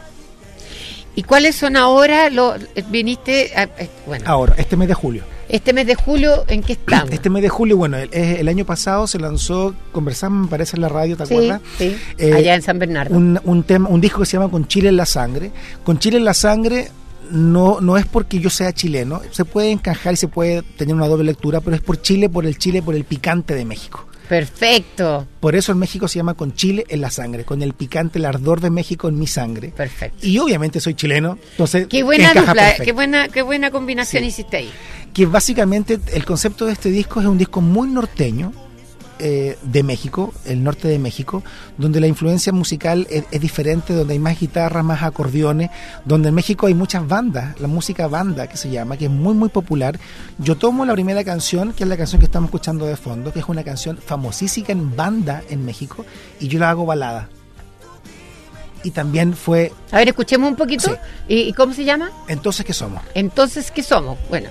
B: ¿Y cuáles son ahora los viniste a, bueno,
F: ahora este mes de julio?
B: Este mes de julio, ¿en qué estamos?
F: Este mes de julio, bueno, el, el año pasado se lanzó, conversamos, me parece, en la radio, ¿te
B: sí,
F: acuerdas?
B: Sí, eh, allá en San Bernardo.
F: Un, un, tema, un disco que se llama Con Chile en la Sangre. Con Chile en la Sangre no, no es porque yo sea chileno, se puede encajar y se puede tener una doble lectura, pero es por Chile, por el Chile, por el picante de México.
B: Perfecto.
F: Por eso en México se llama Con Chile en la Sangre, con el picante, el ardor de México en mi sangre.
B: Perfecto.
F: Y obviamente soy chileno, entonces
B: qué buena
F: encaja
B: dupla,
F: perfecto.
B: qué buena, qué buena combinación sí. hiciste ahí.
F: Que básicamente el concepto de este disco es un disco muy norteño, eh, de México, el norte de México, donde la influencia musical es, es diferente, donde hay más guitarras, más acordeones, donde en México hay muchas bandas, la música banda que se llama, que es muy muy popular. Yo tomo la primera canción, que es la canción que estamos escuchando de fondo, que es una canción famosísima en banda en México, y yo la hago balada. Y también fue...
B: A ver, escuchemos un poquito.
F: Sí.
B: ¿Y, ¿Y cómo se llama?
F: Entonces, ¿qué somos?
B: Entonces, ¿qué somos? Bueno.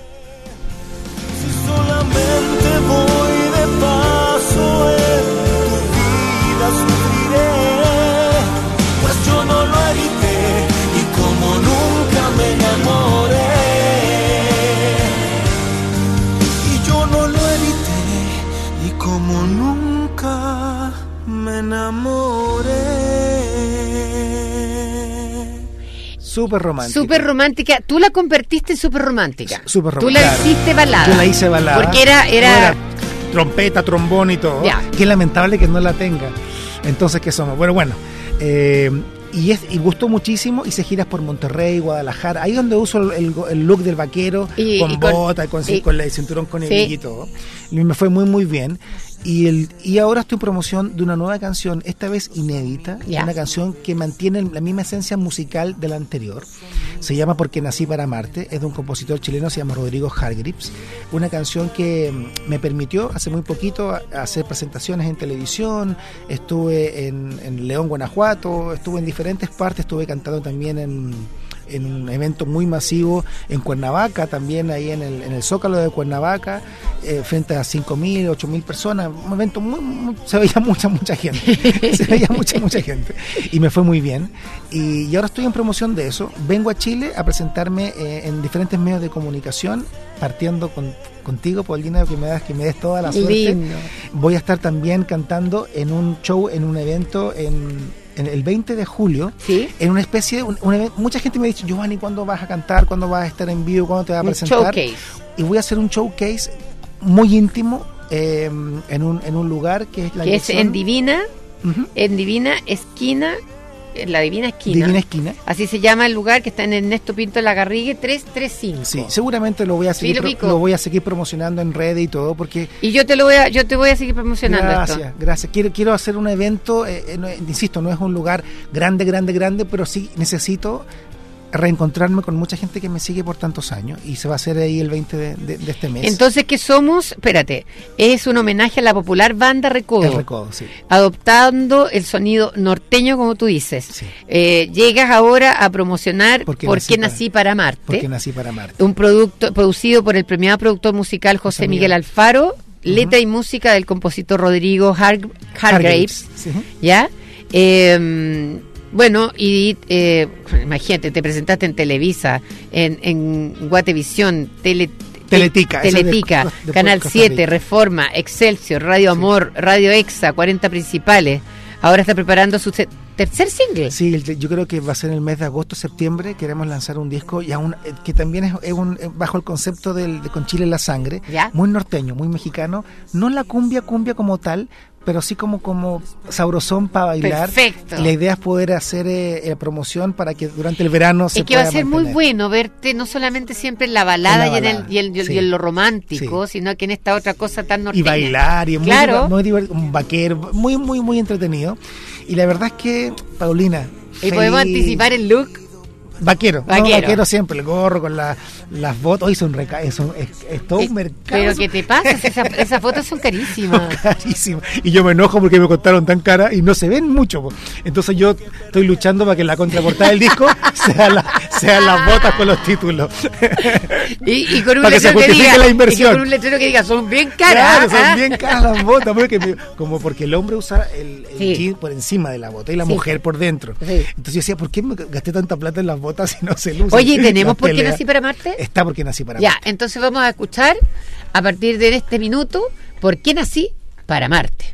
K: Solamente voy de paso en tu vida, sufriré, pues yo no lo evité y como nunca me enamoré, y yo no lo evité y como nunca me enamoré.
F: Súper romántica.
B: Súper romántica. Tú la convertiste en súper romántica.
F: Súper romántica.
B: Tú la
F: Claro.
B: hiciste balada.
F: Yo la hice balada.
B: Porque era... era...
F: No era trompeta, trombón y todo.
B: Ya.
F: Qué lamentable que no la tenga. Entonces, ¿qué somos? Bueno, bueno. Eh, y, es, y gustó muchísimo. Hice giras por Monterrey, Guadalajara. Ahí donde uso el, el look del vaquero,
B: Y-
F: con
B: y con-
F: bota, con,
B: y-
F: con el cinturón con
B: Sí.
F: hebilla y todo. Y me fue muy, muy bien. Y, el, y ahora estoy en promoción de una nueva canción, esta vez inédita,
B: Ya.
F: una canción que mantiene la misma esencia musical de la anterior. Se llama Porque nací para amarte, es de un compositor chileno, se llama Rodrigo Hargreaves. Una canción que mm, me permitió hace muy poquito a- hacer presentaciones en televisión, estuve en, en León, Guanajuato, estuve en diferentes partes, estuve cantando también en... en un evento muy masivo en Cuernavaca, también ahí en el, en el Zócalo de Cuernavaca, eh, frente a cinco mil, ocho mil personas, un evento muy, muy- se veía mucha, mucha gente, se veía mucha, mucha gente, y me fue muy bien, y, y ahora estoy en promoción de eso, vengo a Chile a presentarme eh, en diferentes medios de comunicación, partiendo con, contigo, Paulina, que me das, que me des toda la suerte.
B: Lindo.
F: Voy a estar también cantando en un show, en un evento en en el veinte de julio,
B: ¿Sí?
F: en una especie de un, un evento. Mucha gente me ha dicho, Giovanni, ¿cuándo vas a cantar? ¿Cuándo vas a estar en vivo? ¿Cuándo te vas a
B: Un
F: presentar?
B: showcase.
F: Y voy a hacer un showcase muy íntimo eh, en, un, en un lugar que es la
B: Que es
F: dirección-
B: en Divina,
F: Ujú.
B: en Divina Esquina, en la Divina Esquina.
F: Divina Esquina.
B: Así se llama el lugar, que está en Ernesto Pinto Lagarrigue trescientos treinta y cinco.
F: Sí, seguramente lo voy a seguir
B: lo
F: pro-
B: ubico.
F: lo voy a seguir promocionando en redes y todo, porque
B: Y yo te lo voy a, yo te voy a seguir promocionando
F: gracias,
B: esto.
F: gracias. Quiero, quiero hacer un evento, eh, eh, no, insisto, no es un lugar grande, grande, grande, pero sí necesito reencontrarme con mucha gente que me sigue por tantos años, y se va a hacer ahí el veinte de, de- de este mes.
B: Entonces, ¿qué somos? Espérate, es un homenaje a la popular banda Recodo.
F: El Recodo, sí.
B: Adoptando el sonido norteño, como tú dices. Eh, llegas ahora a promocionar
F: Porque
B: ¿Por
F: nací
B: qué
F: para-
B: nací para amarte?
F: Porque nací para amarte.
B: Un producto producido por el premiado productor musical José
F: José
B: Miguel
F: Miguel.
B: Alfaro, letra y música del compositor Rodrigo Har- Hargreaves,
F: Sí.
B: ¿ya? Eh, bueno, y eh, imagínate, te presentaste en Televisa, en, en Guatevisión, Tele,
F: Teletica, esa es de-
B: Teletica,
F: de- de
B: Canal
F: Costa
B: siete,
F: Rica.
B: Reforma, Excelsior, Radio Amor, Radio Exa, cuarenta principales. Ahora está preparando su se- tercer single.
F: Sí, el- yo creo que va a ser en el mes de agosto, septiembre. Queremos lanzar un disco y aún, eh, que también es, es un, eh, bajo el concepto del, de Con Chile en la Sangre,
B: ¿Ya?
F: muy norteño, muy mexicano. No la cumbia, cumbia como tal, pero sí como, como sabrosón para bailar.
B: Perfecto.
F: Y la idea es poder hacer eh, eh, promoción para que durante el verano se
B: Es que va a
F: pueda
B: ser muy
F: mantener.
B: bueno verte no solamente siempre en la balada,
F: En la
B: y, en el,
F: balada,
B: y, el- y el-
F: sí.
B: y en lo romántico, sino que en esta otra cosa tan
F: Y
B: norteña.
F: bailar, y es muy,
B: Claro.
F: diver- muy divert- un vaquero, muy, muy, muy entretenido. Y la verdad es que, Paulina,
B: Y podemos
F: feliz-
B: anticipar el look.
F: Vaquero, no,
B: Vaquero.
F: vaquero siempre, el gorro con la, las botas. Hoy son reca es, un- es, es todo un mercado.
B: Pero ¿qué te pasa? Esa- esas fotos son carísimas.
F: Carísimo. Y yo me enojo porque me costaron tan cara y no se ven mucho, po. Entonces yo estoy luchando para que la contraportada del disco sea la, sean las botas con los títulos.
B: Y, y con un
F: Para que se
B: letrero que,
F: justifique
B: diga,
F: la
B: y
F: inversión.
B: que con un letrero que diga, son bien caras.
F: Claro, son
B: ¿ah?
F: bien caras las botas, porque, me- como porque el hombre usa el, el
B: Sí.
F: jean por encima de la bota y la
B: Sí.
F: mujer por dentro.
B: Sí.
F: Entonces yo decía, ¿por qué me gasté tanta plata en las botas si no se lucen?
B: Oye, ¿tenemos
F: Las
B: por qué
F: peleas.
B: nací para amarte?
F: Está porque nací para
B: Ya,
F: amarte.
B: entonces vamos a escuchar a partir de este minuto ¿Por qué nací para amarte?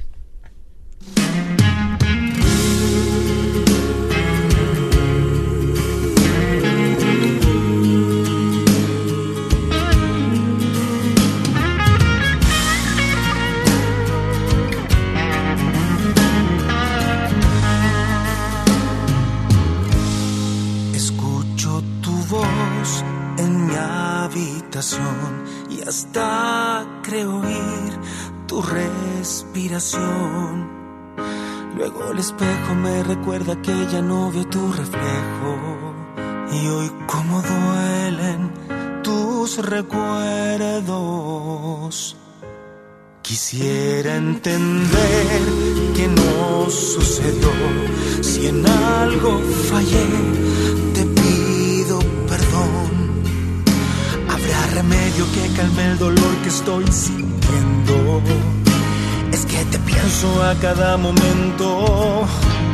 K: Escucho tu voz en mi habitación y hasta creo oír tu tu respiración. Luego el espejo me recuerda que ya no veo tu reflejo. Y hoy cómo duelen tus recuerdos. Quisiera entender que no sucedió. Si en algo fallé, te pido perdón. Habrá remedio que calme el dolor que estoy sintiendo. Es que te pienso a cada momento,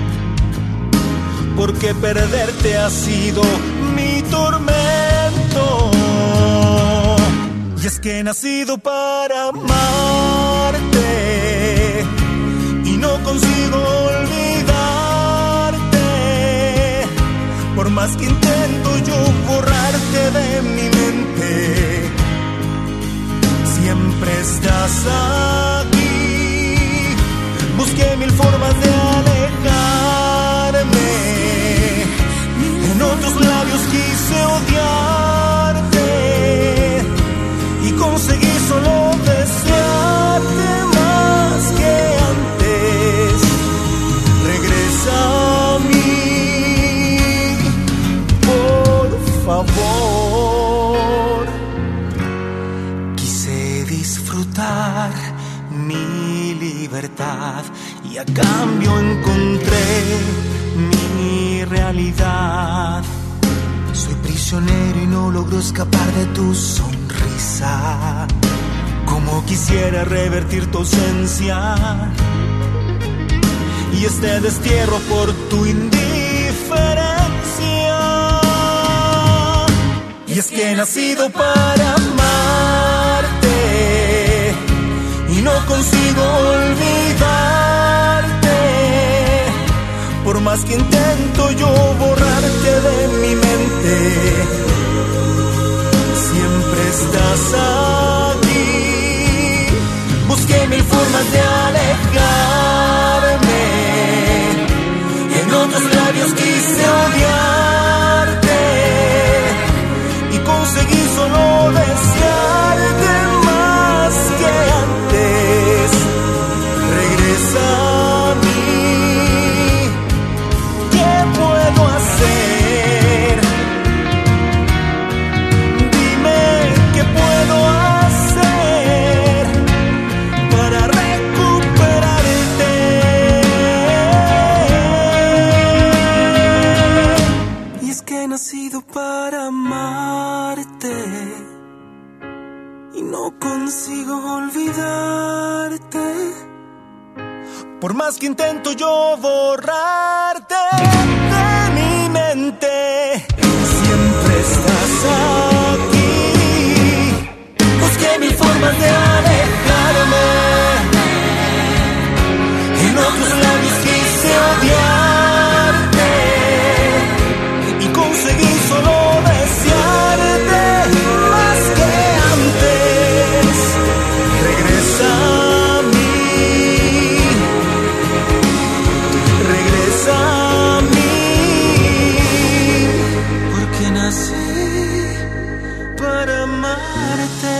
K: porque perderte ha sido mi tormento. Y es que he nacido para amarte y no consigo olvidarte. Por más que intento yo borrarte de mi mente, siempre estás aquí. Busqué mil formas de alejarme, en otros labios quise odiarte y conseguí solo desearte más que antes. Regresa a mí, por favor. Quise disfrutar mi libertad y a cambio encontré mi realidad. Soy prisionero y no logro escapar de tu sonrisa. Como quisiera revertir tu ausencia y este destierro por tu indiferencia. Y es que he nacido para amarte y no consigo olvidarte. Por más que intento yo borrarte de mi mente, siempre estás aquí. Busqué mil formas de alejarme, en otros labios quise odiarte y conseguí solo desearte más que antes. Regresa a mí, ¿qué puedo hacer? Dime qué puedo hacer para recuperarte. Y es que he nacido para amarte y no consigo olvidarte. Por más que intento yo borrarte de mi mente, siempre estás aquí. Busqué mil formas de alejarme, en otros labios quise odiarte y conseguí solo desearte más que antes. Regresa a mí, regresa a mí, porque nací para amarte.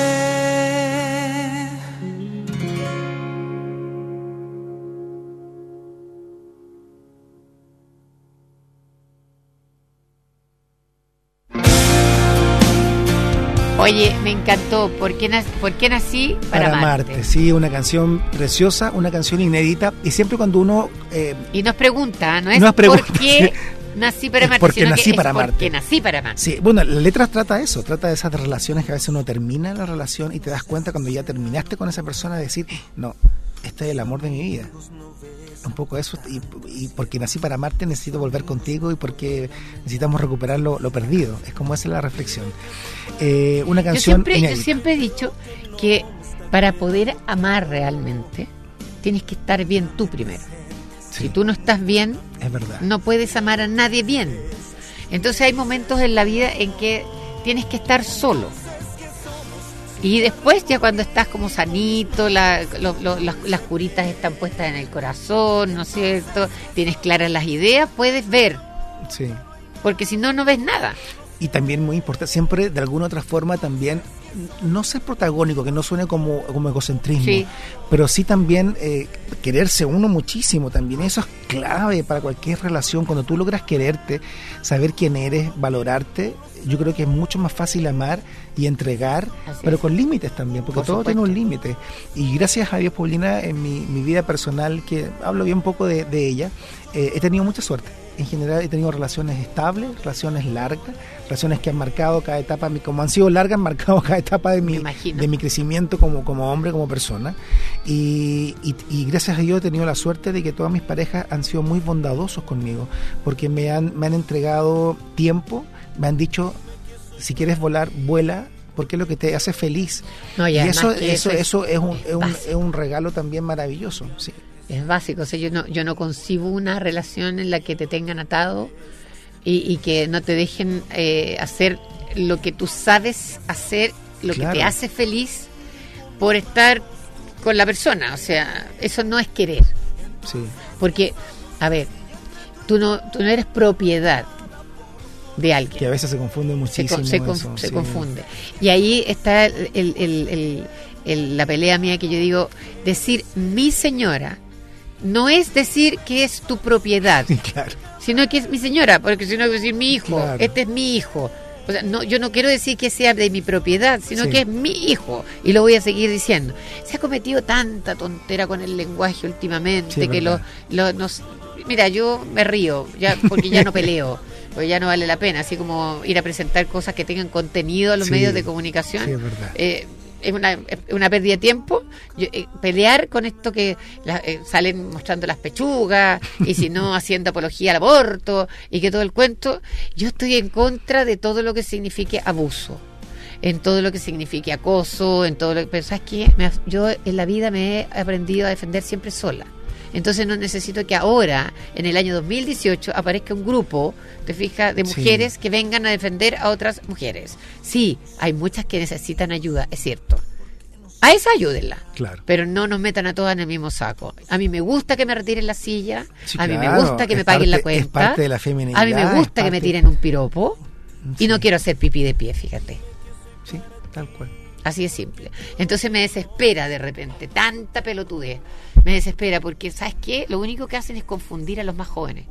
B: Oye, me encantó. ¿Por qué, nac- por qué nací para,
F: Para
B: amarte?
F: amarte, sí, una canción preciosa, una canción inédita. Y siempre cuando uno... eh,
B: Y nos pregunta, no es,
F: No es pregunta,
B: por qué nací para
F: Es
B: amarte,
F: porque
B: sino
F: nací
B: que es
F: para amarte.
B: porque nací para amarte.
F: Sí, bueno, la letra trata eso, trata de esas relaciones que a veces uno termina la relación y te das cuenta cuando ya terminaste con esa persona de decir, no, este es el amor de mi vida. Un poco eso, y, y porque nací para amarte necesito volver contigo y porque necesitamos recuperar lo, lo perdido. Es como esa es la reflexión. Eh, una
B: Yo
F: canción
B: siempre, yo
F: inédita.
B: siempre he dicho que para poder amar realmente tienes que estar bien tú primero. Si tú no estás bien,
F: Es verdad.
B: no puedes amar a nadie bien. Entonces hay momentos en la vida en que tienes que estar solo. Y después ya cuando estás como sanito, la, lo- lo- las, las curitas están puestas en el corazón, ¿no es cierto? Tienes claras las ideas, puedes ver.
F: Sí.
B: Porque si no, no ves nada.
F: Y también muy importante, siempre de alguna otra forma también no ser protagónico, que no suene como, como egocentrismo,
B: Sí.
F: pero sí también eh, quererse uno muchísimo también. Eso es clave para cualquier relación. Cuando tú logras quererte, saber quién eres, valorarte, yo creo que es mucho más fácil amar y entregar,
B: Así
F: pero
B: es.
F: con límites también, porque
B: Por
F: todo
B: supuesto.
F: tiene un límite. Y gracias a Dios, Paulina, en mi, mi vida personal, que hablo bien poco de, de ella, eh, he tenido mucha suerte. En general he tenido relaciones estables, relaciones largas, relaciones que han marcado cada etapa, de mi- como han sido largas, han marcado cada etapa de mi, de mi crecimiento como, como hombre, como persona. Y, y, y gracias a Dios he tenido la suerte de que todas mis parejas han sido muy bondadosos conmigo, porque me han, me han entregado tiempo, me han dicho, si quieres volar, vuela, porque es lo que te hace feliz.
B: No, y
F: y
B: además
F: eso,
B: que
F: eso,
B: eso es-
F: eso es, un,
B: es
F: es, un,
B: básico.
F: es un regalo también maravilloso. Sí.
B: Es básico, o sea, yo no, yo no concibo una relación en la que te tengan atado y, y que no te dejen eh, hacer lo que tú sabes hacer, lo
F: Claro.
B: que te hace feliz por estar con la persona. O sea, eso no es querer.
F: Sí.
B: Porque, a ver, tú no, tú no eres propiedad de alguien.
F: Que a veces se confunde
B: Se,
F: muchísimo.
B: con- se, con-
F: eso,
B: se
F: sí.
B: confunde. Y ahí está el, el- el- el- el- la pelea mía que yo digo, decir mi señora no es decir que es tu propiedad,
F: Claro.
B: sino que es mi señora, porque si no es decir mi hijo,
F: Claro.
B: este es mi hijo. O sea, no, yo no quiero decir que sea de mi propiedad, sino
F: Sí.
B: que es mi hijo, y lo voy a seguir diciendo. Se ha cometido tanta tontera con el lenguaje últimamente,
F: Sí, es
B: que lo,
F: verdad.
B: lo nos, mira, yo me río, ya porque ya no peleo, porque ya no vale la pena, así como ir a presentar cosas que tengan contenido a los
F: Sí,
B: medios de comunicación.
F: sí, es verdad.
B: Eh, es una, es una pérdida de tiempo. Yo, eh, pelear con esto que la- eh, salen mostrando las pechugas y si no haciendo apología al aborto y que todo el cuento. Yo estoy en contra de todo lo que signifique abuso, en todo lo que signifique acoso, en todo lo que... Pero ¿sabes qué? Me ha- yo en la vida me he aprendido a defender siempre sola. Entonces no necesito que ahora, en el año dos mil dieciocho, aparezca un grupo, te fijas, de
F: Sí.
B: mujeres que vengan a defender a otras mujeres. Sí, hay muchas que necesitan ayuda, es cierto. A esa ayúdenla.
F: Claro.
B: Pero no nos metan a todas en el mismo saco. A mí me gusta que me retiren la silla,
F: Sí,
B: a mí me
F: claro,
B: gusta que
F: es
B: me paguen la
F: parte- es
B: cuenta.
F: parte de la feminidad,
B: A mí me
F: es
B: gusta que me
F: parte-
B: tiren un piropo.
F: Sí.
B: Y no quiero hacer pipí de pie, fíjate.
F: Sí, tal cual.
B: Así de simple. Entonces me desespera de repente, tanta pelotudez. Me desespera porque, ¿sabes qué? Lo único que hacen es confundir a los más jóvenes.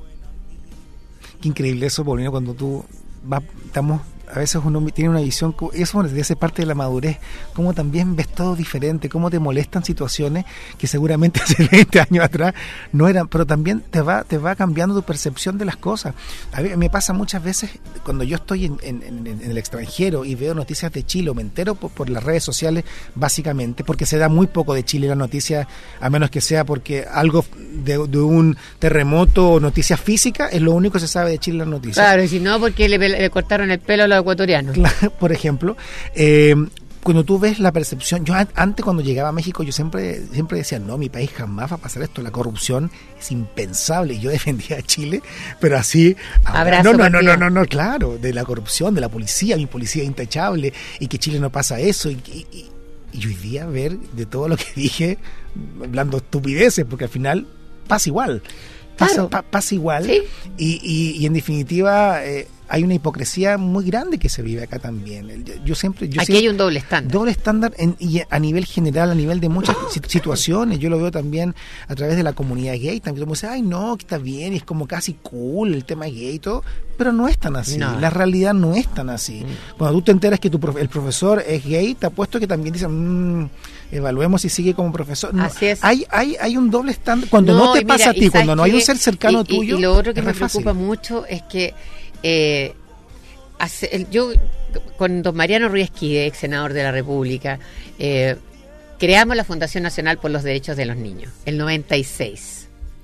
F: Qué increíble eso, Paulina, cuando tú vas, estamos, a veces uno tiene una visión, co- eso debe ser parte de la madurez, cómo también ves todo diferente, cómo te molestan situaciones que seguramente hace veinte años atrás no eran, pero también te va te va cambiando tu percepción de las cosas. A mí me pasa muchas veces cuando yo estoy en, en- en- en el extranjero y veo noticias de Chile, o me entero por, por las redes sociales, básicamente, porque se da muy poco de Chile la noticia, a menos que sea porque algo de, de un terremoto o noticias físicas, es lo único que se sabe de Chile en las noticias.
B: Claro, y si no, porque le, le cortaron el pelo a los ecuatorianos.
F: Claro, por ejemplo, eh, cuando tú ves la percepción, yo an- antes cuando llegaba a México yo siempre siempre decía, no, mi país jamás va a pasar esto, la corrupción es impensable, y yo defendía a Chile, pero así, ahora-
B: Abrazo
F: no, no, no,
B: partido.
F: no, no, no, claro, de la corrupción, de la policía, mi policía es intachable, y que Chile no pasa eso, y, y, y- y hoy día ver de todo lo que dije, hablando estupideces, porque al final pasa igual, pasa,
B: Claro.
F: pa- pasa igual,
B: Sí.
F: y, y, y en definitiva eh, hay una hipocresía muy grande que se vive acá también. El- Yo, yo siempre, yo
B: Aquí
F: siempre-
B: hay un doble estándar.
F: doble estándar en- y a nivel general, a nivel de muchas si- situaciones. Yo lo veo también a través de la comunidad gay. También como dice, ay no, que está bien, y es como casi cool el tema gay y todo, pero no es tan así.
B: No.
F: La realidad no es tan así. Cuando tú te enteras que tu profe- el profesor es gay, te apuesto que también dicen, mmm, evaluemos si sigue como profesor. No,
B: Así es.
F: Hay, hay, hay un doble estándar. Cuando no, te
B: y mira,
F: pasa a
B: y
F: ti,
B: ¿sabes
F: cuando no hay un
B: qué?
F: ser cercano
B: Y- y-
F: tuyo,
B: Y lo otro que
F: es
B: me
F: re fácil.
B: preocupa mucho es que eh, hace- el- yo, con don Mariano Riesquide, ex senador de la República, eh, creamos la Fundación Nacional por los Derechos de los Niños, el noventa y seis.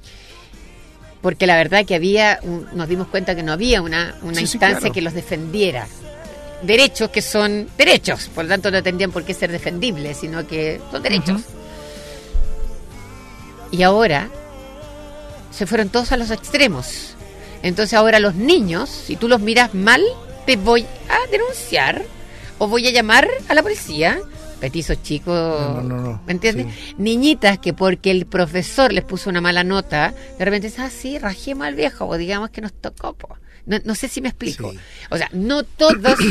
B: Porque la verdad que había, un- nos dimos cuenta que no había una, una
F: Sí, sí,
B: instancia
F: claro.
B: que los defendiera. Derechos que son derechos, por lo tanto no tendrían por qué ser defendibles, sino que son derechos. Y ahora se fueron todos a los extremos. Entonces ahora los niños, si tú los miras mal, te voy a denunciar o voy a llamar a la policía. Petizos chicos,
F: No, no, no, no.
B: ¿me entiendes? Niñitas que porque el profesor les puso una mala nota, de repente dicen, ah, sí, rajemos al viejo, o digamos que nos tocó. Po. No, no sé si me explico.
F: Sí.
B: O sea, no todos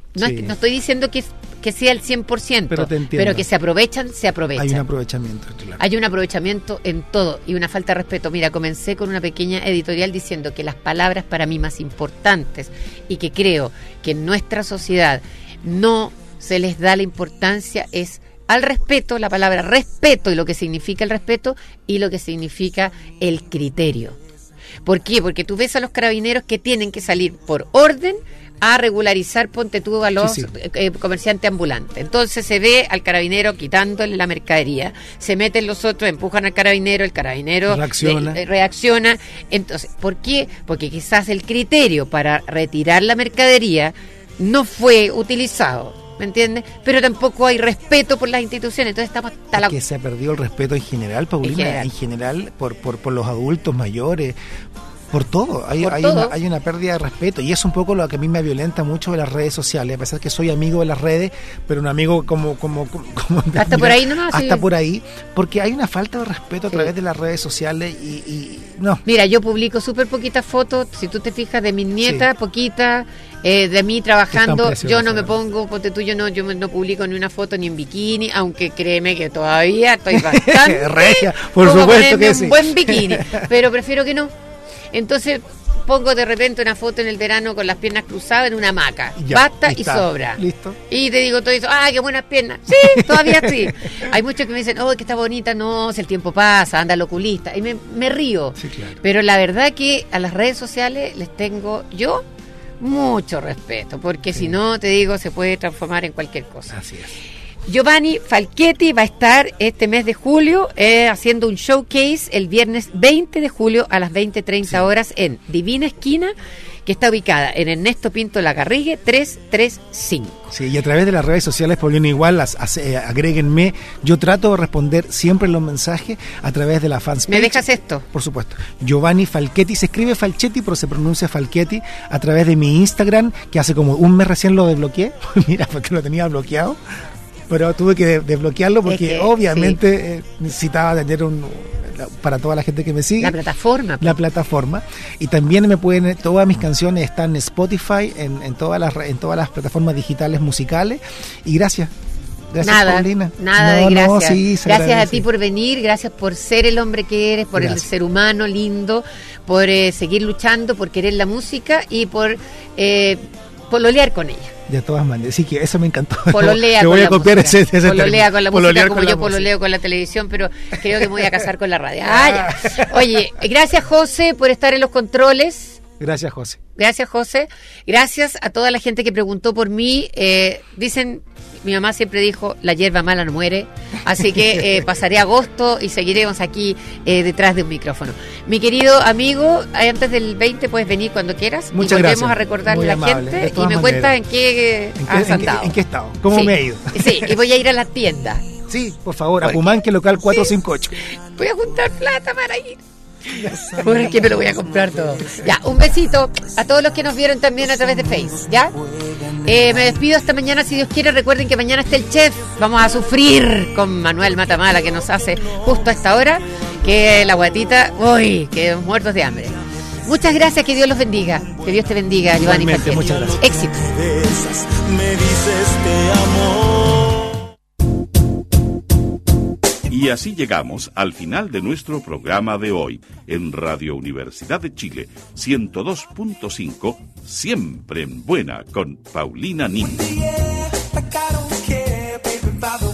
B: No,
F: Sí.
B: es que- no estoy diciendo que, que sea el cien por ciento,
F: Pero te entiendo.
B: pero que se aprovechan, se aprovechan.
F: Hay un aprovechamiento. Claro.
B: Hay un aprovechamiento en todo y una falta de respeto. Mira, comencé con una pequeña editorial diciendo que las palabras para mí más importantes y que creo que en nuestra sociedad no se les da la importancia es al respeto, la palabra respeto y lo que significa el respeto y lo que significa el criterio. ¿Por qué? Porque tú ves a los carabineros que tienen que salir por orden a regularizar, ponte tú, a los
F: Sí, sí.
B: eh, comerciantes ambulantes. Entonces se ve al carabinero quitándole la mercadería, se meten los otros, empujan al carabinero, el carabinero
F: Reacciona.
B: de- eh, reacciona. Entonces, ¿por qué? Porque quizás el criterio para retirar la mercadería no fue utilizado, ¿me entiendes? Pero tampoco hay respeto por las instituciones, entonces estamos hasta la...
F: Que se ha perdido el respeto en general, Paulina,
B: En general.
F: en general, por, por, por los adultos mayores, por todo. Hay,
B: Por
F: hay,
B: todo.
F: Una, hay una pérdida de respeto y es un poco lo que a mí me violenta mucho de las redes sociales, a pesar que soy amigo de las redes, pero un amigo como... como, como, como
B: Hasta por ahí nomás,
F: Hasta
B: sí.
F: por ahí, porque hay una falta de respeto a
B: Sí.
F: través de las redes sociales y... y no.
B: Mira, yo publico súper poquitas fotos, si tú te fijas, de mis nietas, poquitas, eh, de mí trabajando.
F: Están
B: Yo no me
F: preciosas.
B: pongo, ponte tú, yo no, yo me- no publico ni una foto ni en bikini, aunque créeme que todavía estoy bastante
F: Regia, por
B: como
F: supuesto
B: ponerme
F: que
B: un
F: sí.
B: buen bikini, pero prefiero que no. Entonces pongo de repente una foto en el verano con las piernas cruzadas en una hamaca.
F: Ya,
B: Basta
F: ahí
B: y
F: está.
B: sobra.
F: Listo.
B: Y te digo todo eso, ¡ay, qué buenas piernas! Sí, todavía sí. Hay muchos que me dicen, ¡oh, que está bonita! No, si el tiempo pasa, anda al oculista. Y me, me río.
F: Sí, claro.
B: Pero la verdad que a las redes sociales les tengo yo mucho respeto, porque si no, te digo, se puede transformar en cualquier cosa.
F: Así es.
B: Giovanni Falchetti va a estar este mes de julio eh, haciendo un showcase el viernes veinte de julio a las veinte treinta horas en Divina Esquina, que está ubicada en Ernesto Pinto Lagarrigue trescientos treinta y cinco.
F: Sí, y a través de las redes sociales, Paulina, igual, las, hace- eh, agréguenme. Yo trato de responder siempre los mensajes a través de la fanpage.
B: ¿Me dejas esto?
F: Por supuesto. Giovanni Falchetti, se escribe Falchetti, pero se pronuncia Falchetti, a través de mi Instagram, que hace como un mes recién lo desbloqueé. Mira, porque lo tenía bloqueado. Pero tuve que de- desbloquearlo porque
B: Es que,
F: obviamente eh, necesitaba tener un... para toda la gente que me sigue.
B: La plataforma.
F: La plataforma. Y también me pueden, todas mis canciones están en Spotify, en, en todas las re- en todas las plataformas digitales musicales. Y gracias. Gracias,
B: Nada,
F: Paulina.
B: nada
F: No,
B: de
F: no,
B: gracias.
F: sí, se
B: gracias a
F: agradece.
B: ti por venir, gracias por ser el hombre que eres, por
F: Gracias.
B: el ser humano lindo, por eh, seguir luchando, por querer la música y por eh, pololear con ella.
F: De todas maneras, sí que eso me encantó.
B: Pololea
F: Te
B: con
F: voy a
B: la
F: copiar
B: música.
F: ese, ese
B: Pololea
F: término.
B: con la
F: Pololear
B: música como
F: con la
B: yo
F: música.
B: pololeo con la televisión, pero creo que me voy a casar con la radio. Ah, ya. Oye, gracias José por estar en los controles.
F: Gracias, José.
B: Gracias, José. Gracias a toda la gente que preguntó por mí. Eh, dicen, mi mamá siempre dijo, la hierba mala no muere. Así que eh, pasaré agosto y seguiremos aquí eh, detrás de un micrófono. Mi querido amigo, eh, antes del veinte puedes venir cuando quieras.
F: Muchas
B: y volvemos
F: gracias.
B: a recordarle
F: Muy
B: a la
F: amable, de
B: gente y
F: todas
B: me cuentas en
F: maneras.
B: qué, eh,
F: ¿En qué,
B: has
F: en qué-
B: andado.
F: en qué estado? ¿Cómo
B: Sí.
F: me he ido?
B: Sí, y voy a ir a la tienda.
F: Sí, por favor, a Pumanque, local cuatrocientos cincuenta y ocho.
B: Voy a juntar plata para ir. Porque me lo voy a comprar todo. Ya, un besito a todos los que nos vieron también a través de Facebook, ¿ya? Eh, me despido hasta mañana, si Dios quiere. Recuerden que mañana está el chef. Vamos a sufrir con Manuel Matamala, que nos hace justo a esta hora, que la guatita, uy, que muertos de hambre. Muchas gracias, que Dios los bendiga. Que Dios te bendiga, Giovanni
F: Igualmente,
B: Falchetti.
F: muchas gracias.
B: Éxito.
K: Me dices te amo.
A: Y así llegamos al final de nuestro programa de hoy en Radio Universidad de Chile ciento dos punto cinco, siempre en buena, con Paulina Nin.
K: Like I don't care, baby, by the